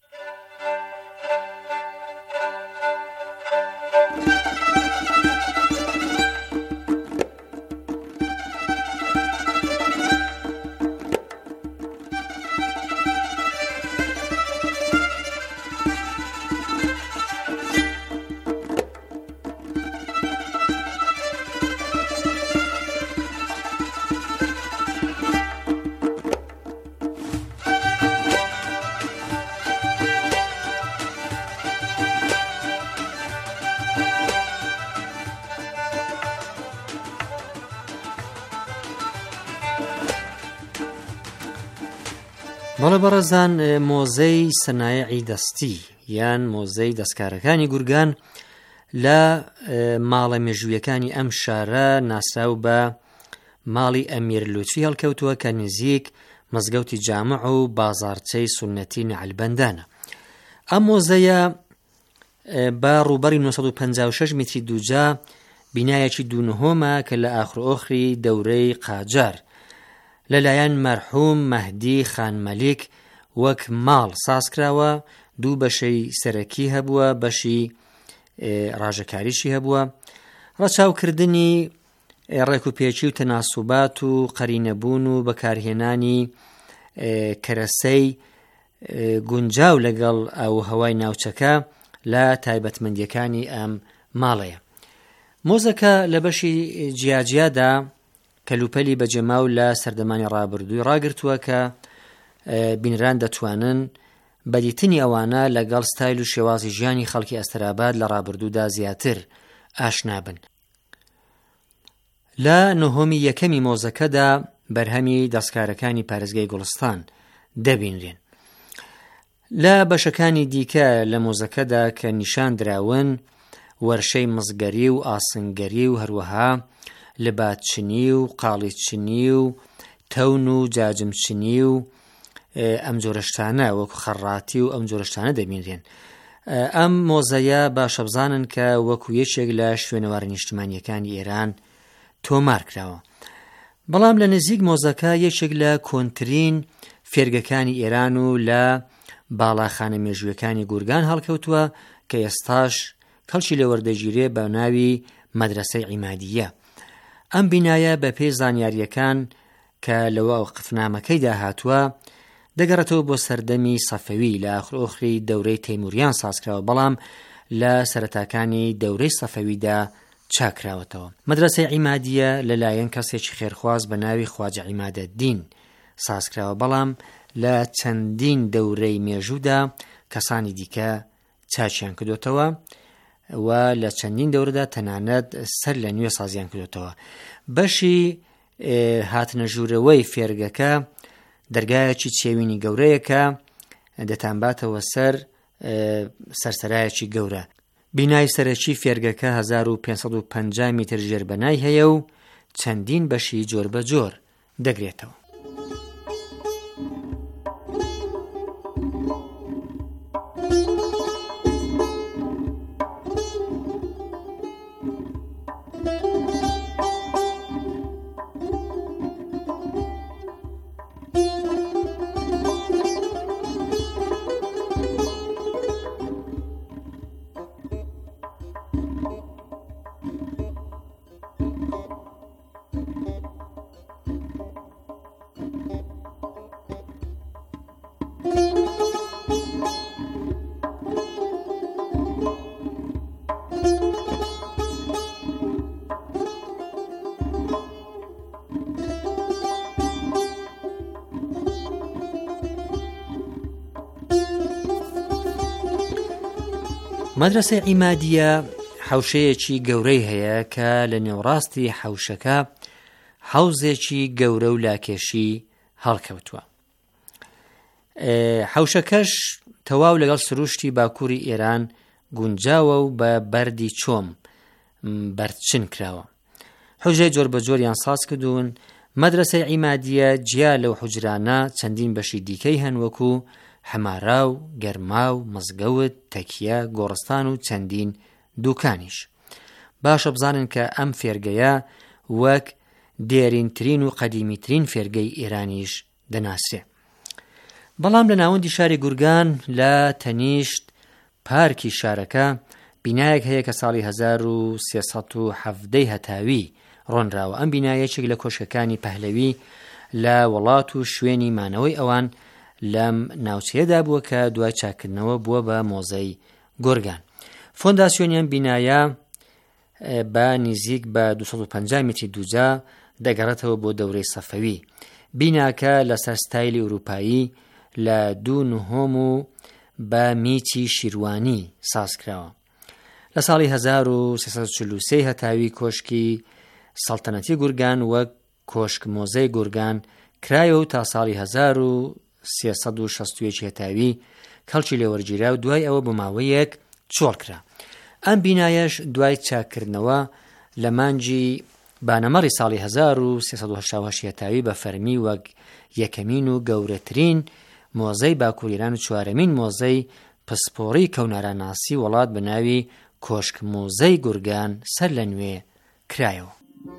بەڵێ بەڕێزان، مۆزەی سەنایعی دەستی یان مۆزەی دەستکارەکانی گورگان لە ماڵە مێژوویەکانی ئەم شارە ناسراو بە ماڵی ئەمیر لوچی هەڵکەوتووە کە نزیک مزگەوتی جامع و بازارچەی سونەتی نەعلبەندانە. ئەم مۆزەیە بە ڕووبەری 956 میتری دووجا بینایەکی دوونهۆمە کە لە ئاخرۆخری دەورەی قاجار لەلایەن مەرحوم مەهدی خان مەلیک وەک ماڵ سازکراوە. دوو بەشەی سەرەکی هەبووە، بەشی ڕاژەکاریشی هەبووە. ڕەچاوکردنی ڕێکوپێکی و تەناسوبات و قەرینەبوون و بەکارهێنانی کەرەسەی گونجاو لەگەڵ ئاو هەوای ناوچەکە لە تایبەتمەندیەکانی ئەم ماڵەیە. مۆزەکە لە بەشی جیاجیادا کەلوپەلی بەجەماو لە سەردەمانی ڕابردووی ڕاگرتووە کە بینران دەتوانن بەدیتنی ئەوانە لەگەڵ ستایل و شێوازی ژیانی خەڵکی ئەستەراباد لە ڕابردوودا زیاتر ئاشنا بن. لە نۆهۆمی یەکەمی مۆزەکەدا بەرهەمی دەستکارەکانی پارێزگای گوڵستان دەبینرێن. لە بەشەکانی دیکە لە مۆزەکەدا کە نیشان دراون وەرشەی مزگەری و ئاسنگەری و هەروەها لەباتچنی و قاڵیچنی و تەون و جاجمچنی و ئەم جۆرەشتانە وەکو خەڕاتی و ئەم جۆرەشتانە دەبینرێن. ئەم مۆزەیە باشە بزانن کە وەکو یەکێک لە شوێنەوار نیشتمانیەکانی ئێران تۆمار کراوە. بەڵام لە نزیک مۆزەکە یەکێک لە کۆنترین فێرگەکانی ئێران و لە باڵاخانە مێژوویەکانی گورگان هەڵکەوتووە کە ئێستاش کەڵکی لە وەردەگیرێ بە ناوی مەدرسەی عیمادیە. ئەم بینایە بە پێی زانیاریەکان کە لەوە قفنامەکەیدا هاتووە دەگەڕێتەوە بۆ سەردەمی سەفەوی لە ئاخرۆخری دەورەی تەیموریان سازکراوە، بەڵام لە سەرەتاکانی دەورەی سەفەویدا چاکراوەتەوە. مەدرسەی عیمادیە لەلایەن کەسێکی خێرخواز بە ناوی خواجە عیمادەدین سازکراوە، بەڵام لە چەندین دەورەی مێژوودا کەسانی دیکە چاچیان کردوتەوە و لە چەندین دەورەدا تەنانەت سەر لە نوێ سازیان کردوتەوە. بەشی هاتنە ژوورەوەی فێرگەکە دەرگایەکی چێوینی گەورەیەکە دەتانباتەوە سەر سەرسەرایەکی گەورە. بینای سەرەکی فێرگەکە 1550 میتر ژێربەنای هەیە و چەندین بەشی جۆر بە جۆر دەگرێتەوە. مەدرسەی عیمادیە حوشەیەکی گەورەی هەیە کە لە نێوڕاستی حوشەکە حوزێکی گەورە و لاکێشی هەڵکەوتووە. حوشەکەش تەواو لەگەڵ سروشتی باکووری ئێران گونجاوە و بە بەردی چۆم بەرچن کراوە. حوژەی جۆر بە جۆریان ساز کردوون مەدرسەی عیمادیە جیا لەو حوجرانە چەندین بەشی دیکەی هەن وەکو حەمارا و گەرما و مزگەوت، تەکیە، گۆڕستان و چەندین دووکانیش. باشە بزانن کە ئەم فێرگەیە وەک دێرینترین و قەدیمیترین فێرگەی ئێرانیش دەناسرێ. بەڵام لە ناوەندی شاری گورگان لە تەنیشت پارکی شارەکە بینایەک هەیە کە ساڵی 1370 هەتاوی ڕۆنراوە. ئەم بینایەکێک لە کۆشکەکانی پەهلەوی لە وڵات و شوێنی مانەوەی ئەوان لەم ناوچەیەدا بووە کە دوای چاکردنەوە بووە بە مۆزەی گۆرگان. فۆنداسیۆنیان بینایە بە نزیک بە 250 متری دووجا دەگەڕێتەوە بۆ دەورەی سەفەوی. بیناکە لەسەر ستایلی ئوروپایی لە 2.9 و بە میچی شیروانی سازکراوە. لە ساڵی 1343 هەتاوی کۆشکی سەڵتەنەتی گورگان وەک کۆشک مۆزەی گورگان کرایەوە و تا ساڵی 1361 هەتاوی کەڵکی لێوەرگیرا و دوای ئەوە بۆ ماوەیەک چۆڵ کرا. ئەم بینایەش دوای چاکردنەوە لە مانجی بانەمەڕی ساڵی 1380 هەتاوی بە فەرمی وەک یەکەمین و گەورەترین مۆزەی باکوور ئێران و چوارەمین مۆزەی پسپۆڕی کەوناراناسی وڵات بە ناوی کۆشک مۆزەی گورگان سەر لە نوێ کرایەوە.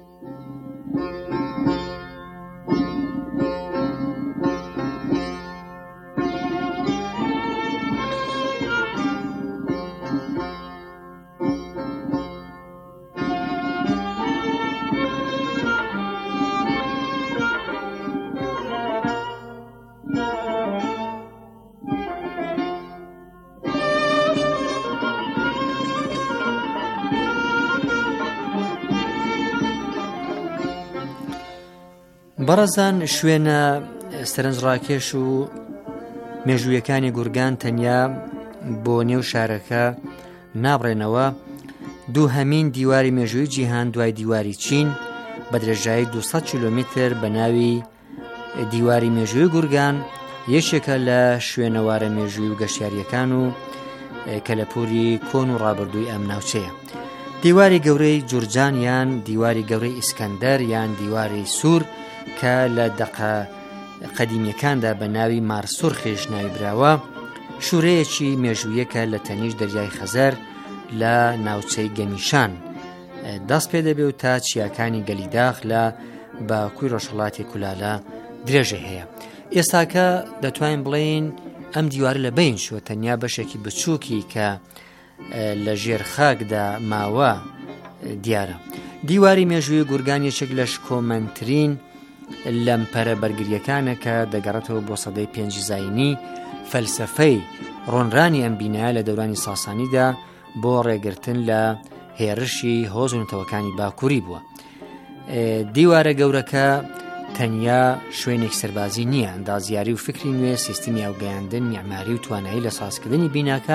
بەڕەزان شوێنە سەرنجڕاکێش و مێژوویەکانی گورگان تەنیا بۆ نێو شارەکە نابڕێنەوە. دوو هەمین دیواری مێژووی جیهان دوای دیواری چین بە درێژایی 200 کیلۆمتر بە ناوی دیواری مێژووی گورگان یەکێکە لە شوێنەوارە مێژووی و گەشتیاریەکان و کەلەپوری کۆن و ڕابردووی ئەم ناوچەیە. دیواری گەورەی جورجان یان دیواری گەورەی ئیسکەندەر یان دیواری سوور کە لە دەقە قەدیمیەکاندا بە ناوی مارسوورخێش ناوی براوە شوورەیەکی مێژوویەکە لە تەنیش دەریای خەزەر لە ناوچەی گەمیشان دەست پێ دەبێ و تا چیاکانی گەلیداخ لە باکووری ڕۆژهەڵاتی کولالە درێژە هەیە. ئێستاکە دەتوانین بڵێین ئەم دیوارە لە بین شووە، تەنیا بەشێکی بچووکی کە لە ژێر خاکدا ماوە دیارە. دیواری مێژووی گورگان یەکێک لە شکۆمەندترین لەمپەرە بەرگریەکانە کە دەگەڕێتەوە بۆ سەدەی 5 زاینی. فەلسەفەی ڕۆنرانی ئەم بینایە لە دەورانی ساسانیدا بۆ ڕێگرتن لە هێرشی هۆز و نەتەوەکانی باکووری بووە. دیوارە گەورەکە تەنیا شوێنێک سەربازی نییە، ئەندازیاری و فکری نوێ، سیستمی ئاوگەیاندن، میعماری و توانایی لە سازکردنی بیناکە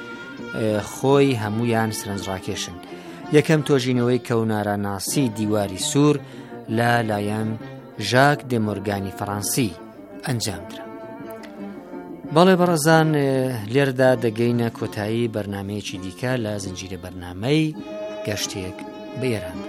خۆی هەمویان سەرنجڕاکێشن. یەکەم تۆژینەوەی کەوناراناسی دیواری سوور لە لایەن ژاک دێمۆرگانی فەڕەنسی ئەنجامدرا. بەڵێ بەڕەزان لێردا دەگەینە کۆتایی بەرنامەیەکی دیکە لە زنجیرە بەرنامەی گەشتێک بە ئێراندا.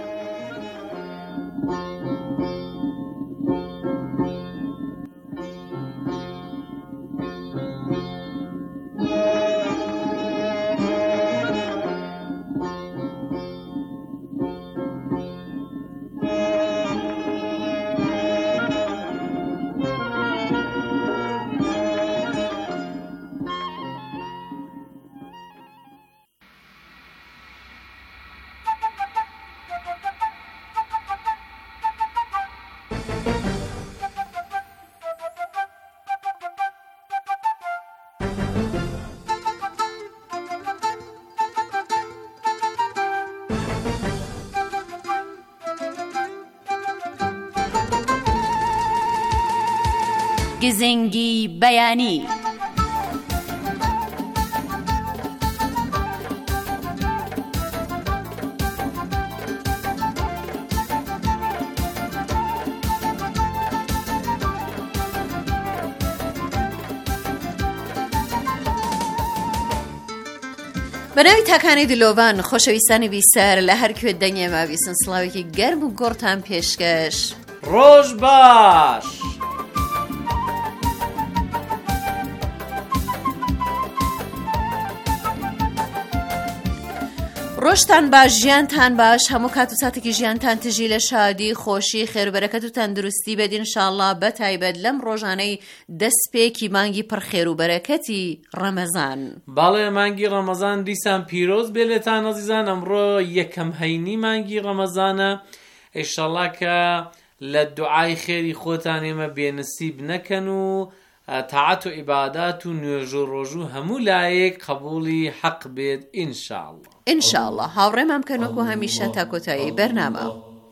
گزنگی بەیانی. بەناوی تاکانی دلۆڤان خۆشەویستانی بیسەر لە هەر کوێ دەنگێ ماویسن سڵاوێکی گەرم و گۆڕتان پێشکەش ڕۆژ باش. ڕۆژتان باش، ژیانتان باش، هەموو کات و ساتێکی ژیانتان تژی لە شادی، خۆشی، خێربەرەکەت و تەندروستی بێت ئینشاءالله، بەتایبەت لەم ڕۆژانەی دەستپێکی مانگی پڕخێر و بەرەکەتی ڕەمەزان. باڵێ مانگی ڕەمەزان دیسان پیرۆز بێ لێتان عەزیزان. ئەمڕۆ یەکەم هەینی مانگی ڕەمەزانە. ئینشاءالله کە لە دوعای خێری خۆتان ئێمە بێنسیب نەکەن و تاعات و عیبادات و نوێژ و ڕۆژوو هەموو لایەک قبولی حەق بێت ئینشاءالله. ئینشاءالله هاوڕێمام کە وەکو هەمیشە تا کۆتایی بەرنامە.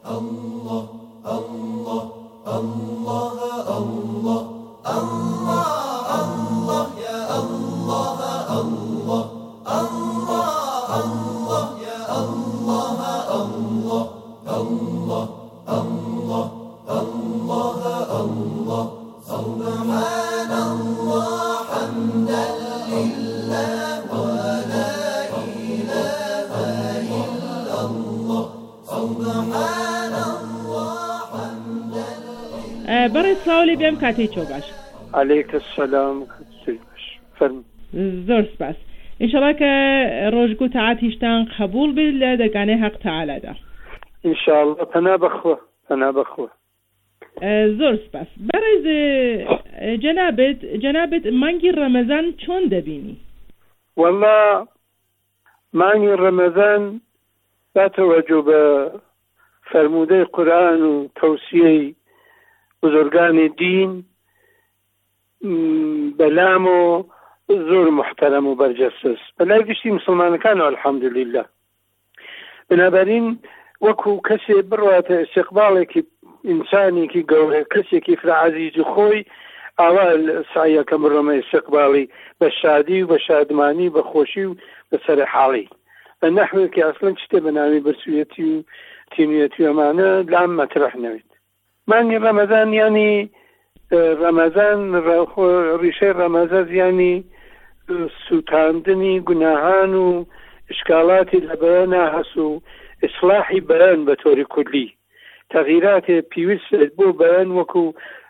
بەڕێ سلااوی بێم کاتێک چۆ باش. عەلەیکە سەلام. فەرموو. زۆر سپاس. ئینشاڵڵا کە ڕۆژگو تاعاتیشتان قبول بێت لە دەرگانەی حەق تەعالادا. ئینشاءڵڵا. پەنا بەخوا، پەنا بەخوا. زۆر سپاس. بەڕێز جەنابێت مانگی ڕەمەزان چۆن دەبینی؟ وەڵا مانگی ڕەمەزان با تەوەجۆ بە فەرموودەی قورئان و تەوسیەی بزرگانی دین بەلام و زۆر محتەرەم و بەرجەستەس بەلای گشتی مسلمانەکانەوە الحەمدوللیلا. بنابەرین وەکو کەسێ بڕواتە استیقباڵێکی ئینسانێکی گەورە، کەسێکی فرە عەزیزی خۆی، ئاوا سایەکە بڕۆمە استیقباڵی بە شادی و بە شادمانی، بە خۆشی و بە سەرحاڵی، بە نەحوێکی ئەسڵەن شتێ بە ناوی برسویەتی و تینویەتی و ئەمانە لام مەترەح نەوێت. مانگی ڕەمەزان ینی ڕەمەزان ڕیشەی ڕەمەزان ینی سوتاندنی گوناهان و ئشکاڵاتی لە بەیانە هەس و ئیسلاحی بەیان بە تۆری کوردی، تەغییراتێ پێویست بۆ بەیان وەکو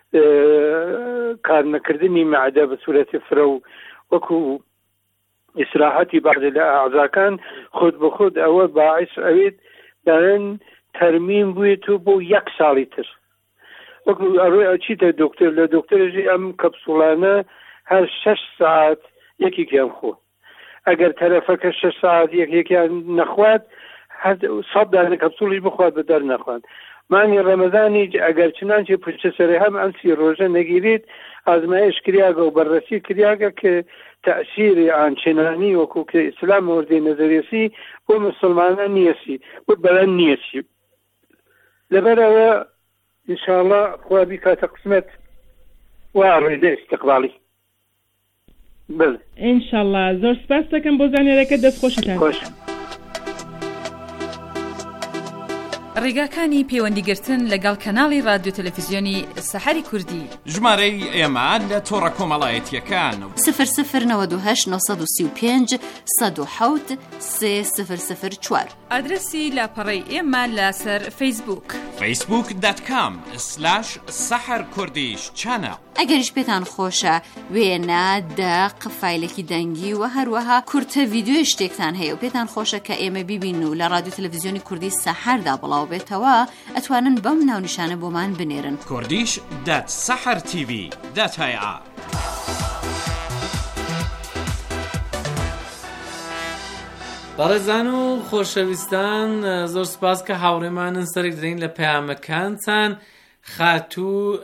کارنەکردنی مەعدە بە سوورەتی فرە و وەکو ئیسراحەتی بەعضی لە ئەعزاکان خۆت بە خۆت ئەوە باعث ئەوێت دایان تەرمیم بووێت و بۆ 1 ساڵی تر. وەکو ئەڕۆی ئەچیتە دکتۆر لە دکتۆرژی ئەم کەپسوڵانە هەر 6 ساعت یەکێکیان خۆ. ئەگەر تەرەفەکە 6 ساعت یەکێکیان نەخوات 100 دانە کەپسوڵی بخوات بە دەر نەخوات. مانگی ڕەمەزانی ئەگەر چنانچە پشتە سەری هەم ئەم 30 ڕۆژە نەگیرێت ئازمایش کریاگە و بەررەسی کریاگە کە تأثیری ئانچنانی وەکو کە ئیسلام وەردەی نەزەریەسی بۆ مسلمانان نیەسی بۆ بەلەن نیەسی. لەبەرەوە ئینشاءڵڵا خوا بیکاتە قسمەت وا ڕێدە استیقباڵی. بڵێ ئینشاءڵڵا. زۆر سپاس دەکەم بۆ زانیارەکە، دەست خۆشتان. خۆش. ڕێگاکانی پەیوەندیگرتن لەگەڵ کەناڵی رادیۆ تەلەڤیزیۆنی سەحەری کوردی. ژمارەی ئێمە لە تۆڕە کۆمەڵایەتیەکان 0092 935 107 3004. ئادرسی لاپەڕەی ئێمە لەسەر فەیسبووک facebook.com/saharkurdish ئەگەریش پێتان خۆشە وێنە دەق فایلێکی دەنگی و هەروەها کورتە ڤیدیۆی شتێکتان هەیە و پێتان خۆشە کە ئێمە بیبین و لە رادیۆ تەلەڤیزیۆنی کوردی سەحەردا بڵاو بێتەوە، ئەتوانن بەم ناونیشانە بۆمان بنێرن. kurdish.sahartv.ir. بەڕێزان و خۆشەویستان، زۆر سپاس کە هاوڕێمانن سەرێک دەین لە پەیامەکانتان. خاتوو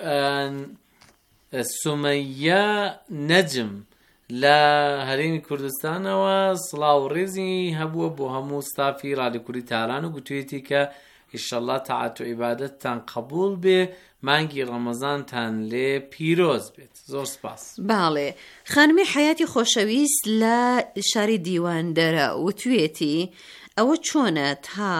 سومەیە نەجم لە هەرێمی کوردستانەوە سڵاو و ڕێزی هەبووە بۆ هەموو ستافی رادیۆ کوردی تاران و گوتوێتی کە ئینشەڵڵا تاعات و عیبادەتتان قبول بێ، مانگی ڕەمەزانتان لێ پیرۆز بێت. زۆر سپاس. باڵێ. خانمی حیاتی خۆشەویست لە شاری دیواندەرە وتوێتی ئەوە چۆنە تا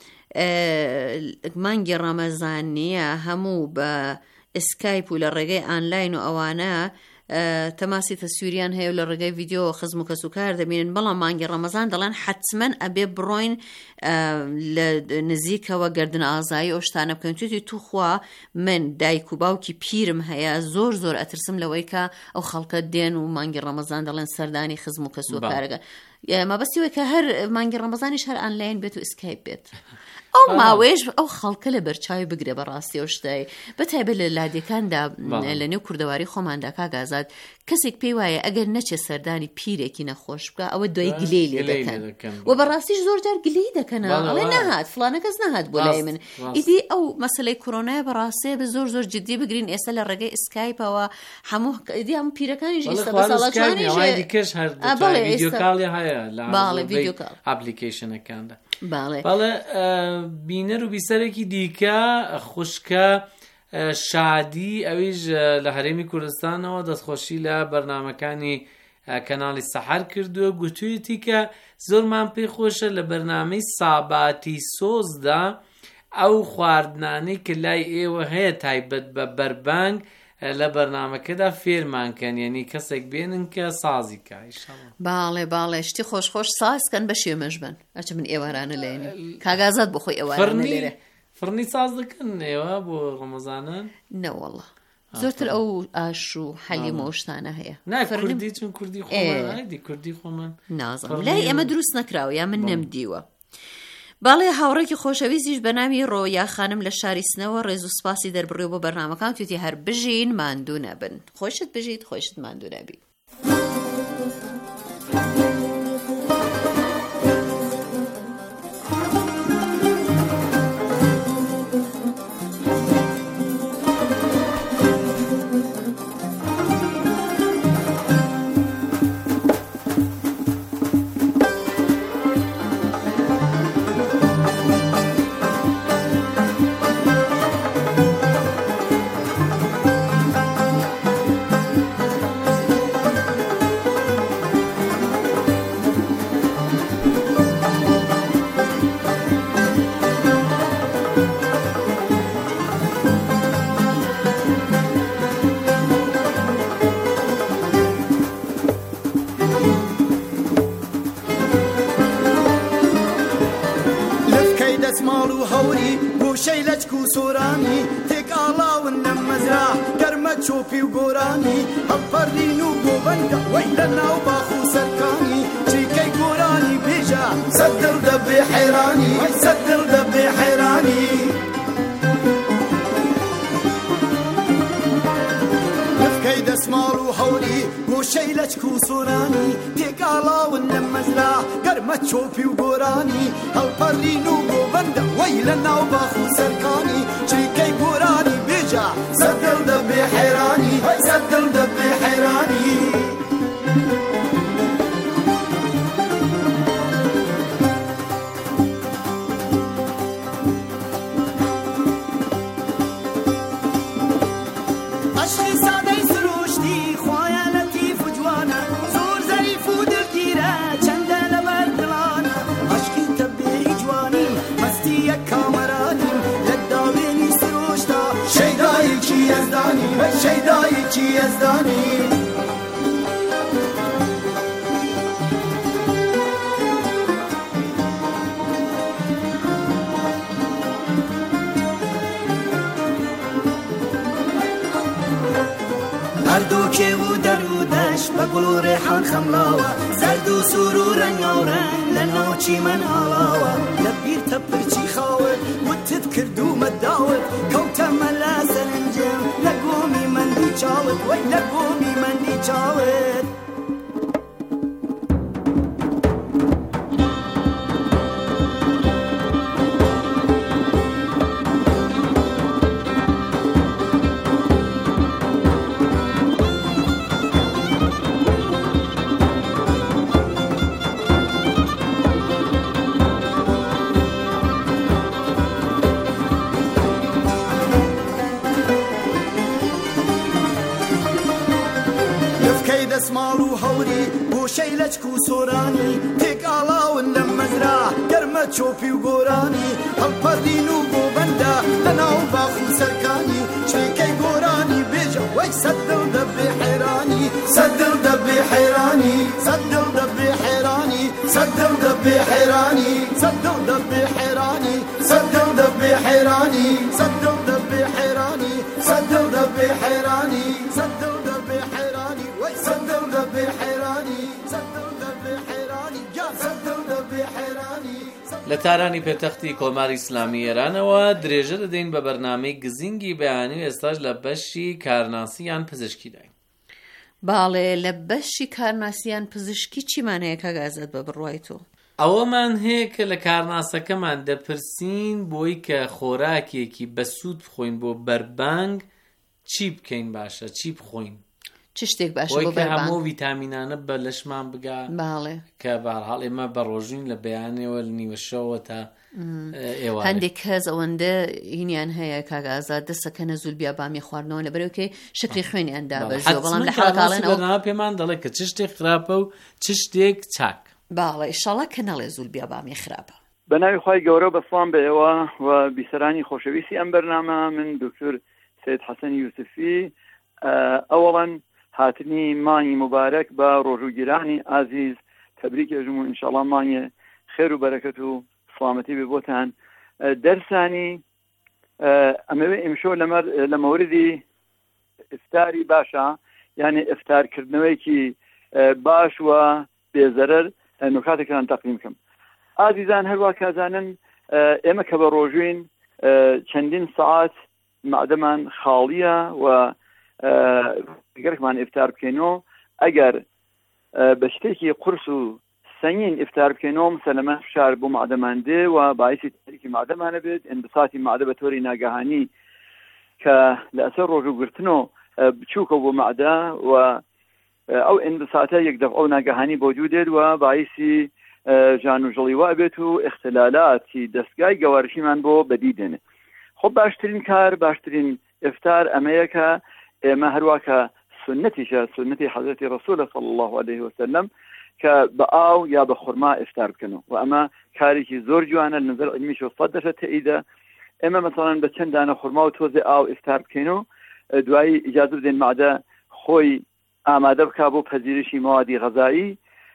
مانگی ڕەمەزان نییە هەموو بە ئسکایپ و لە ڕێگەی ئانلاین و ئەوانە تەماسی تەسووریان هەیە لە ڕێگەی ڤیدیۆ خزم و کەسوکار دەبینن، بەڵام مانگی ڕەمەزان دەڵێن حتمەن ئەبێ بڕۆین لە نزیکەوە گردن ئازایی ئەو شتانە بکەن. توێتی توخوا من دایک و باوکی پیرم هەیە، زۆر ئەترسم لەوەی کە ئەو خەڵکە دێن و مانگی ڕەمەزان دەڵێن سەردانی خزم و کەسوکارەکە. مەبەستی وەی کە هەر مانگی ڕەمەزانیش هەر ئانلاین بێت و ئسکایپ بێت. ئەو ماوەیەش ئەو خەڵکە لە بەرچاوی بگرێ بەڕاستی ئەو شتای بەتایبەت لە لادێکاندا لە نێو کوردەواری خۆماندا کاگازات کەسێک پێی وایە ئەگەر نەچێ سەردانی پیرێکی نەخۆش بکە ئەوە دوای گلەی لێ دەکەن و بەڕاستیش زۆر جار گلەی دەکەن، ئەڵێ نەهات فڵانە کەس نەهات بۆ لای من. ئیدی ئەو مەسەلەی کۆرۆنای بەڕاستی بە زۆر جددی بگرین. ئێستا لە ڕێگەی ئسکایپەوە هەموو پیرەکانیش ئێستا بە ساڵاتوانیش ڤیدیۆکاڵی هەیە لە ئەپلیکیشنەکاندا. بەڵێ بینەر و بیسەرێکی دیکە خوشکە شادی ئەویش لە هەرێمی کوردستانەوە دەستخۆشی لە بەرنامەکانی کەناڵی سەحەر کردووە، گوتوویەتی کە زۆرمان پێی خۆشە لە بەرنامەی ساباتی سۆزدا ئەو خواردنانەی کە لای ئێوە هەیە تایبەت بە بەربانگ لە بەرنامەکەدا فێرمانکەن، یعنی کەسێک بێنن کە سازی کە. باڵێ شتی خۆش سازکەن بە شێمەش بن ئەچ من ئێوارانە لێنێ کاگازات بخۆی ئێوارانە لێرە فڕنی ساز دەکەن ئێوە بۆ ڕەمەزانان؟ نەوەڵڵە زۆرتر ئەو ئاش و حەلیم و شتانە هەیە. کوردی چون کوردی خۆمان کوردی خۆمان نازانم لای ئێمە دروست نەکراوە یا من نەمدیوە. باڵێ هاوڕێکی خۆشەویستیش بە ناوی ڕۆیا خانم لە شاری سنەوە ڕێز و سپاسی دەربڕێ بۆ بەرنامەکان توێتی هەر بژین ماندوو نەبن. خۆشت بژیت خۆشت ماندوو نەبی. دەسماڵ و هەوری گۆشەی لەچک و سۆرانی تێک ئاڵاون لە مەزرا گەرمە چۆپی و گۆرانی هەڵپەڕین و گۆبەندە وەی لە ناو باخ و سەرکانی چریکەی گۆرانی بێژە سەد دڵ دەبێ حەیرانی سەد دڵ دەبێ حەیرانی لەفکەی دەسماڵ و هەوری گۆشەی لەچک و سۆرانی تێک ئاڵاون لە مەزرا گەرمە چۆپی و گۆرانی هەڵپەڕین و گۆبەندە وەی لە ناو باخ و سەرکانی چریکەی گۆرانی بێجە سەد دڵ دەبێ حەیرانی سەد دڵ دەبێ حەیرانی شەیدایەکی یەزدانی هەردوو کێو و دەر و دەشت بە گوڵ و ڕێحان خەملاوە زەرد و سوور و ڕەنگاوڕەنگ لە ناوچی من ئاڵاوە لە بیر تەپرچی خاوت وتت کردومە داوت کەوتەمە لە سەرنجم لە گۆمی مەندی چاوت وەی لە گۆمی مەندی چاوت دەسماڵ و هەوری گۆشەی لەچک و سۆرانی تێک ئاڵاون لە مەزرا گەرمە چۆپی و گۆرانی هەڵپەڕین و گۆبەندە لە ناو باخ و سەرکانی چریکەی گۆرانی بێژە وەی سەد دڵ دەبێ حەیرانی دبي حيراني سدل دبي حيراني سدل دبي حيراني سدل دبي حيراني سدل دبي حيراني سدل دبي حيراني سدل دبي حيراني سدل دبي حيراني جا سدل دبي حيراني لە تارانی پێتەختی کۆماری ئیسلامی ئێرانەوە درێژە دەدەین بە بەرنامەی گزینگی بەیانی ئێستاش لە بەشی کارناسییان پزیشکیداین. باڵێ لە بەشی کارناسییان پزیشکی چیمان هەیە کاگازات بە بڕوای تۆ؟ ئەوەمان هەیە کە لە کارناسەکەمان دەپرسین بۆی کە خۆراکێکی بەسوود بخۆین بۆ بەربانگ چی بکەین باشە، چی بخۆین، چ شتێک باشە بۆی بۆ کە بەربانگ؟ هەموو ڤیتامینانە بە لەشمان بگا. باڵێ کە بەهەڵ ئێمە بە ڕۆژین لە بەیانەوە لە نیوەشەوە تا ئێوە هەندێک کەس ئەوەندە هینیان هەیە کاگازات دەسەکەنە زول بیا بامی خواردنەوە لە بەرەوکەی شکری خوێنیان دابەزیەوە، بەڵام لە حاڵکاڵێنەوە پێمان دەڵێ کە چ شتێک خراپە و چ شتێک چاک. باڵێ ئیشەڵا کە نەڵێ زول بیا بامی خراپە. بەناوی خی گەورە بەسڵام بەئێوە و بیسەرانی خۆشەویستی ئەم بەرنامە من دکتۆر سید حەسەن یوسفی ئەوەڵەن هاتنی مانی مبارەک بە ڕۆژوگیرانی ئازیز تەبریک ئەژم و ئینشاءڵڵا مانیە خێر و بەرەکەت و سڵامەتی بێ بۆتان. دەرسانی ئەمەوێ ئیمشۆ لە مەوردی ئفتاری باشە، یعنی ئفتارکردنەوەیکی باش و بێزەرەر نکاتێکیان تەقدیم بکەم. ئازیزان هەروە کازانن ئێمە کە بە ڕۆژوین چەندین سەعات مادەمان خاڵیە و گەرەکمان ئفتار بکەینەوە، ئەگەر بە شتێکی قورس و سەنگین ئفتار بکەینەوە مسەلەمە فشار بۆ مادەمان دێ و باعثی تاریکی مادەمانە بێت، ئینبساطی مادە بە تۆری ناگەهانی کە لە ئەسەر ڕۆژوگرتنەوە بچووکە بۆ مادە و ئەو ئینبساطە یەک دەفعە ناگەهانی بۆ وجود دێت و باعثی ژان و ژەڵی وا بێت و اختلالاتی دەستگای گەوارشیمان بۆ بەدی دێنێت. خۆ باشترین کار، باشترین ئفتار ئەمەیە کە ئێمە هەروەکە سنەتیشە، سنەتی حەزرەتی ڕەسوولە صلی الله علیه وسلم کە بە ئاو یا بە خورما ئفتار بکەنەوە و ئەمە کارێکی زۆر جوانە لە نظر علمیش و 100% تەئیدە. ئێمە مەسەڵەن بە چەند دانە خورما و تۆزێ ئاو ئفتار بکەینەوە، دوایی ئیجازە بدەین مادە خۆی ئامادە بکا بۆ پەذیرشی موادی غەزایی،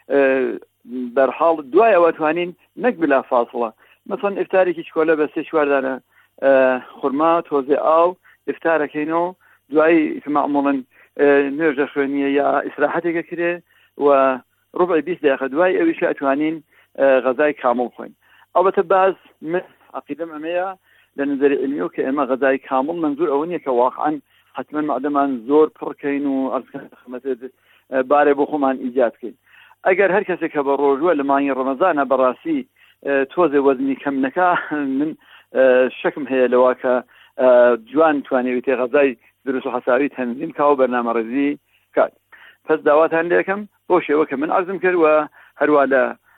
بەرحاڵ دوای ئەوە توانین نەک بلا فاصڵە مەسەڵەن ئفتارێکی چکۆلە بە 3-4 دانە خورما تۆزێ ئاو ئفتارەکەینەوە، دوایی معموڵەن نوێژە خوێنیە یا ئیسراحەتێکە کرێ و ڕبعی 20 دقیقە دوای ئەویش ئەتوانین غەزای کامڵ خۆین. ئەوبەتە باز من عقیدەم ئەمەیە لە نظری علمیەوە کە ئێمە غەزای کامڵ منزور ئەوە نییە کە واقعاً حتما مادەمان زۆر پڕکەین و ئەرزخەمەتێت بارێ بۆ خۆمان ئیجاد بکەین. ئەگەر هەر کەسێک کە بە ڕۆژوە لە مانگی ڕەمەزانە بەڕاستی تۆزێ وەزنی کەم نەکا، من شەکم هەیە لەوە کە جوان توانێت غەزای دروست و حساوی تەنظیم کا و بەرنامەڕێزی کات. پس داواتان لێ یەکەم بۆ شێوە کە من عەرزم کرد و هەروە لە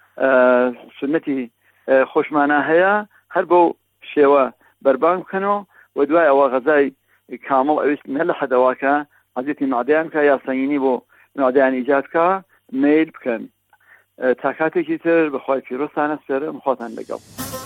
سنەتی خۆشمانە هەیە هەر بۆ شێوە بەربانگ بکەنەوە و دوای ئەوە غەزای کامڵ ئەویست نە لە حەدەواکە عەزیەتی معدەیان کە یا سەنگینی بۆ معدەیان ئیجاد کە میل بکەن. تا کاتێکی تر بەخوای پیرۆستانە سپێرم، خۆتان لەگەڵ.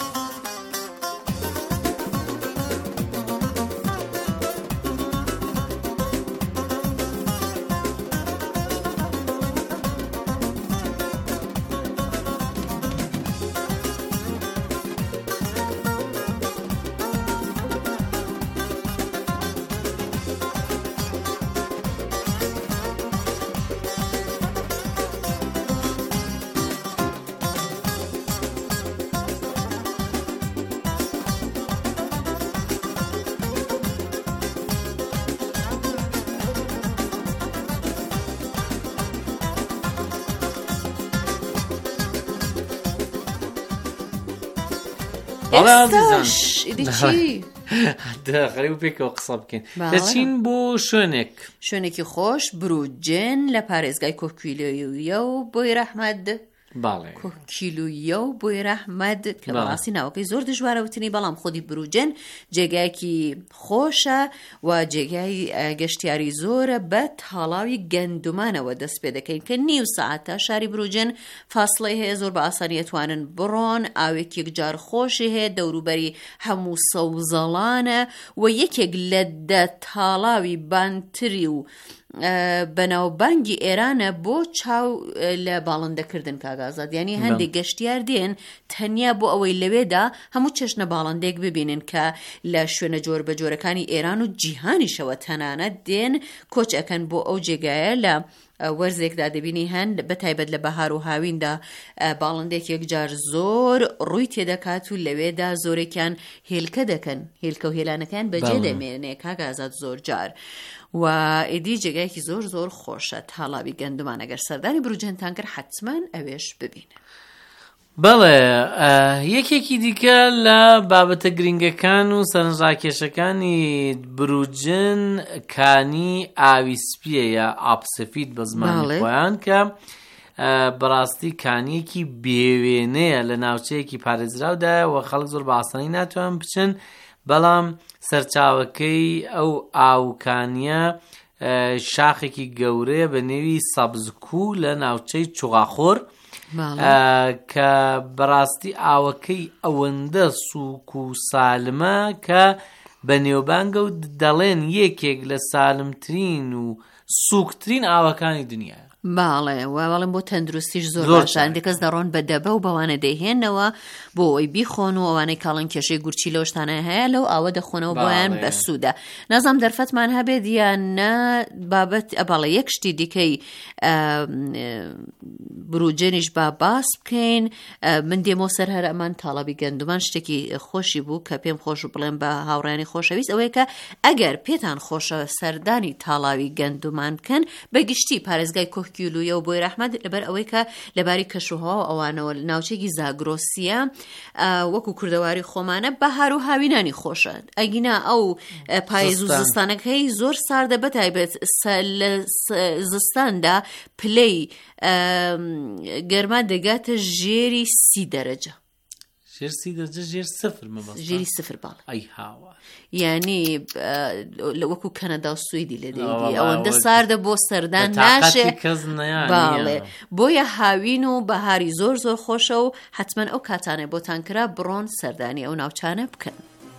خەریب پێکەوە قسە بکەین. دەچین بۆ شوێنێکی خۆش بروجێن لە پارێزگای کۆکیلۆیە و بۆی ڕەحمەد. باڵێ کۆکیلۆیە و بۆی ڕەحمەد کە بەڕاستی ناوەکەی زۆر دژوارەوتنی، بەڵام خۆی بروجێن جێگایەکی خۆشە و جێگای گەشتیاری زۆرە بە تاڵاوی گەندومانەوە دەست پێ دەکەین کە نیو ساعتە شاری بروجێن فاصلەی هەیە، زۆر بە ئاسانی ئەتوانن بڕۆن، ئاوێکی جار خۆشی هەیە، دەوروبەری هەموو سەوزەڵانە و یەکێک لە دە تاڵاوی بانتری و بەناوبانگی ئێرانە بۆ چاو لە باڵندەکردن. کاگا کاگازات یعنی هەندێک گەشتیار دێن تەنیا بۆ ئەوەی لەوێدا هەموو چەشنە باڵندێک ببینن کە لە شوێنە جۆر بە جۆرەکانی ئێران و جیهانیشەوە تەنانەت دێن کۆچ ئەکەن بۆ ئەو جێگایە لە وەرزێکدا دەبینی هەند بەتایبەت لە بەهار و هاویندا باڵندێک یەکجار زۆر ڕووی تێدەکات و لەوێدا زۆرێکیان هێلکە دەکەن هێلکە و هێلانەکان بەجێ دەمێنێ کاگازات زۆر جار و ئیدی جێگایەکی زۆر زۆر خۆشە تاڵاوی گەندمان ئەگەر سەردانی بروجێنتان کرد حتمما ئەوێش ببینە. بەڵێ یەکێکی دیکە لە بابەتە گرنگەکان و سەرنجڕاکێشەکانی بروجن کانی ئاوی سپیە یا ئاپسەفید بە زمانی خۆیان کە بەڕاستی کانیەکی بێوێنەیە لە ناوچەیەکی پارێزراودایە و خەڵک زۆر بە ئاسانی ناتوان بچن بەڵام سەرچاوەکەی ئەو ئاوکانیە شاخێکی گەورەیە بە نێوی سەبزکوو لە ناوچەی چوغاخۆر کە بەڕاستی ئاوەکەی ئەوەندە سووک و سالمە کە بە نێوبانگە و دەڵێن یەکێک لە سالمترین و سووکترین ئاوەکانی دنیاە. باڵێ وەڵم بۆ تەندروستیش زۆر باشان دەکەس دەڕۆن بە دەبە و بەوانە دەیهێنەوە بۆ ئەوی بیخۆن و ئەوانەی کاڵن کێشەی گورچی لەو شتانە هەیە لەو ئاوە دەخۆنەوە بۆیان بەسوودە. نازام دەرفەتمان هەبێت یان نە بابەت ئەباڵە یەک شتی دیکەی بروجێنیش با باس بکەین. من دێمۆ سەر هەر ئەمان تاڵەبی گەندومان شتێکی خۆشی بوو کە پێم خۆش بڵێم بە هاوڕێنی خۆشەویست ئەوەیە کە ئەگەر پێتان خۆشە سەردانی تاڵاوی گەندومان بکەن بەگشتی پارێزگای کۆکیلویە و بۆی ڕەحمەت لەبەر ئەوەی کە لەباری کەشوها و ئەوانەوە ناوچێکی زاگرۆسیە وەکو کوردەواری خۆمانە بەهار و هاوینانی خۆشە. ئەگینا ئەو پاییز و زستانەکەی زۆر ساردە بەتایبەت لە زستاندا پلەی گەرما دەگاتە ژێری 30 دەرەجە. ژێر سفر مەبەستە ژێری سفر باڵ ئەی هاوار یعنی وەکو کەنەدا و سویدی لە دەیدی ئەوەندە ساردە بۆ سەردان ناشێ باڵێ بۆیە هاوین و بەهاری زۆر زۆر خۆشە و حتمما ئەو کاتانە بۆتان کرا بڕۆن سەردانی ئەو ناوچانە بکەن.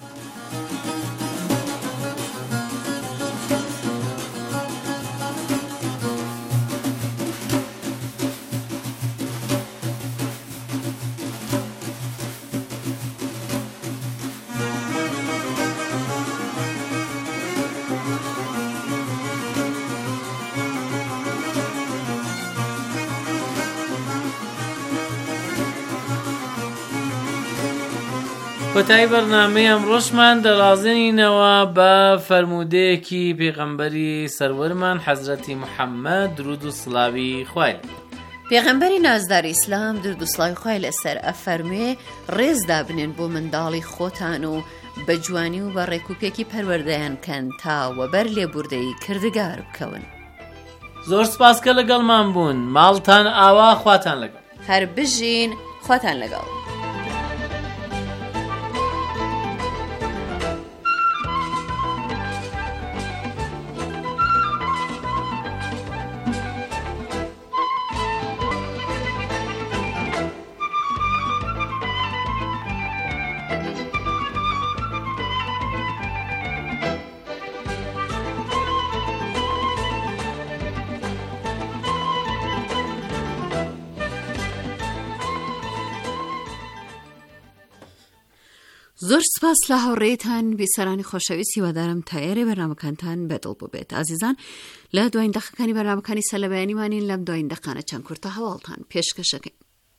کۆتایی بەرنامەی ئەمڕۆشمان دەڕازێنینەوە بە فەرموودەیەکی پێغەمبەری سەروەرمان حەزرەتی محەممەد درود و سڵاوی خوای پێغەمبەری نازدار ئیسلام درود و سڵاوی خوای لەسەر ئەفەرموێ ڕێزدا بنێن بۆ منداڵی خۆتان و بە جوانی و بە ڕێکوپێکی پەروەردەیان کەن تا وەبەر لێبوردەی کردگار بکەون. زۆر سپاسکە لەگەڵمان بوون. ماڵتان ئاوا خواتان لەگەڵ. هەر بژین خواتان لەگەڵ. زۆر سپاس لە هاوڕێیتان بیسەرانی خۆشەویست هیوادارم تایەری بەرنامەکانتان بەدڵ ببێت. ئازیزان لە دوایین دەقەکانی بەرنامەکانی سەلەبەیانیمانین لەم دوایین دەقانە چەند کورتە هەواڵتان پێشکەشەکەین.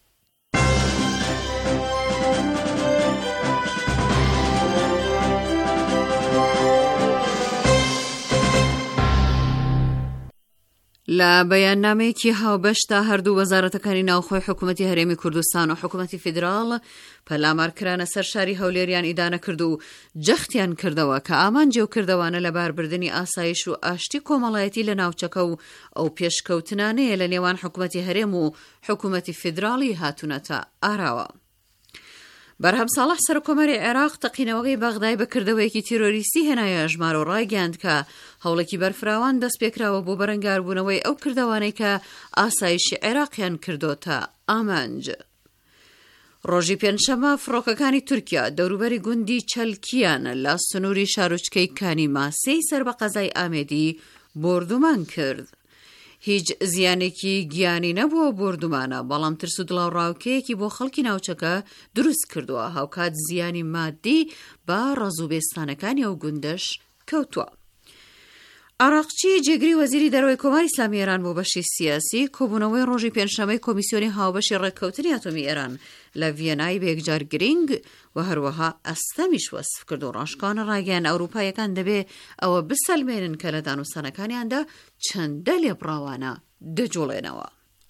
لە بەیاننامەیەکی هاوبەشدا هەردوو وەزارەتەکانی ناوخۆی حکوومەتی هەرێمی کوردستان و حکوومەتی فیدراڵ پەلامارکرانە سەر شاری هەولێریان ئیدانە کرد و جەختیان کردەوە کە ئامانجێ و کردەوانە لە باربردنی ئاسایش و ئاشتی کۆمەڵایەتی لە ناوچەکە و ئەو پێشکەوتنانەیە لە نێوان حکوومەتی هەرێم و حکوومەتی فیدراڵی هاتوونەتە ئاراوە. بەرهەم ساڵح سەرۆکۆمەری عێراق تەقینەوەی بەغدای بەکردەوەیەکی تیرۆریستی هێنایە ژمارە و ڕایگەاند کە هەوڵێکی بەرفراوان دەست پێکراوە بۆ بەرەنگاربوونەوەی ئەو کردەوانەی کە ئاسایشی عێراقیان کردۆتە ئامانج. ڕۆژی پێنجشەمە فڕۆکەکانی تورکیا دەوروبەری گوندی چەلکیان لە سنووری شارۆچکەی کانی ماسەی سەر بە قەزای ئامێدی بردومان کرد. هیچ زیانێکی گیانی نەبووە بردومانە، بەڵام ترس و دڵاوڕاوکەیەکی بۆ خەڵکی ناوچەکە دروست کردووە، هاوکات زیانی مادی بە ڕەزوبێستانەکانی ئەو گوندەش کەوتووە. عراقچی جێگری وەزیری دەرەوەی کۆماری ئیسلامی ئێران بۆ بەشی سیاسی کۆبوونەوەی ڕۆژی پێنجشەمەی کۆمیسیۆنی هاوبەشی ڕێککەوتنی ئاتۆمی ئێران لە ڤیێنای بەیەکجار گرنگ و هەروەها ئەستەمیش وەسف کرد و ڕاشکانە ڕاگەیان ئەوروپایەکان دەبێ ئەوە بسەلمێنن کە لە دانوستانەکانیاندا چەندە لێبڕاوانە دەجوڵێنەوە.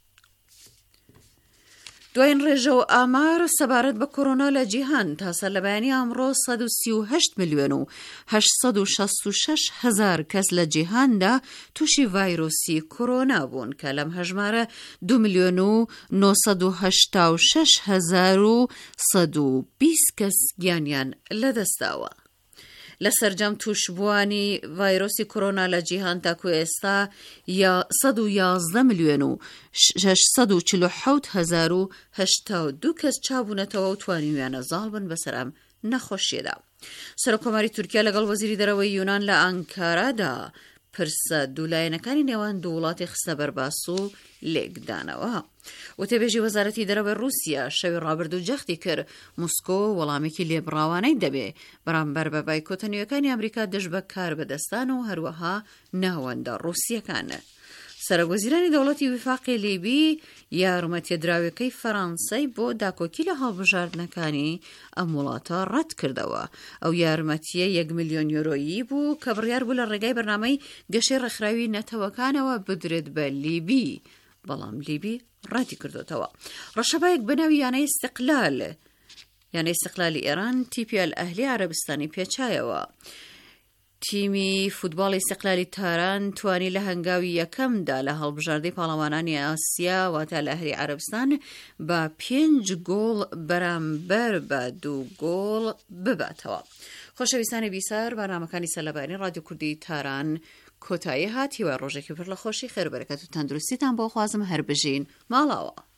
دوایین ڕێژە و ئامار سەبارەت بە کۆرۆنا لە جیهان تاسە لە بەیانی ئەمڕۆ 138 ملیۆن و 866 هەزار کەس لە جیهاندا تووشی ڤایرۆسی کۆرۆنا بوون کە لەم هەژمارە 2 ملیۆن و 986 هەزار و 120 کەس گیانیان لەدەستاوە. لە سەرجەم تووشبووانی ڤایرۆسی کۆرۆنا لە جیهان تاکو ئێستا 111 ملیۆن و 647 هەزار و 82 کەس چابوونەتەوە و توانیویانە زاڵ بن بەسەر ئەم نەخۆشیەدا. سەرۆکۆماری تورکیا لەگەڵ وەزیری دەرەوەی یونان لە ئانکارادا پرسە دوولایەنەکانی نێوان دوو وڵاتی خستە بەرباس و لێکدانەوە. وتێبێژی وەزارەتی دەرەوەی رووسیا شەوی ڕابردوو جەختی کرد موسکۆ وەڵامێکی لێبڕاوانەی دەبێ بەرامبەر بە بایکۆتە نوێیەکانی ئەمریکا دەست بە کار بەدەستان و هەروەها ناوەندە ڕووسیەکانە. سەرۆکوەزیرانی دەوڵەتی وفاقی لیبی یارمەتیەدراوەکەی فەڕەنسای بۆ داکۆکی لە هەڵبژاردنەکانی ئەم وڵاتە ڕەت کردەوە. ئەو یارمەتیە 1 ملیۆن یۆرۆیی بوو کە بڕیار بوو لە ڕێگای بەرنامەی گەشەی ڕێکخراوی نەتەوەکانەوە بدرێت بە لیبی، بەڵام لیبی ڕەتی کردوتەوە. ڕەشەبایەک بەناوی یانەی استقلالی ئێران تیپی ئەهلی عەرەبستانی پێچایەوە. تیمی فوتباڵی استقلالی تاران توانی لە هەنگاوی یەکەمدا لە هەڵبژاردەی پاڵەوانانی ئاسیا واتە لە ئەهلی عەرەبستان بە 5 گۆڵ بەرامبەر بە 2 گۆڵ بباتەوە. خۆشەویستانی بیسار، بەرنامەکانی سەرلەبارەی رادیۆ کوردی تاران کۆتایی هات. هیوای ڕۆژێکی پڕ لە خۆشی خێر و بەرەکەت و تەندروستیتان بۆ خوازم هەر بژین ماڵاوە.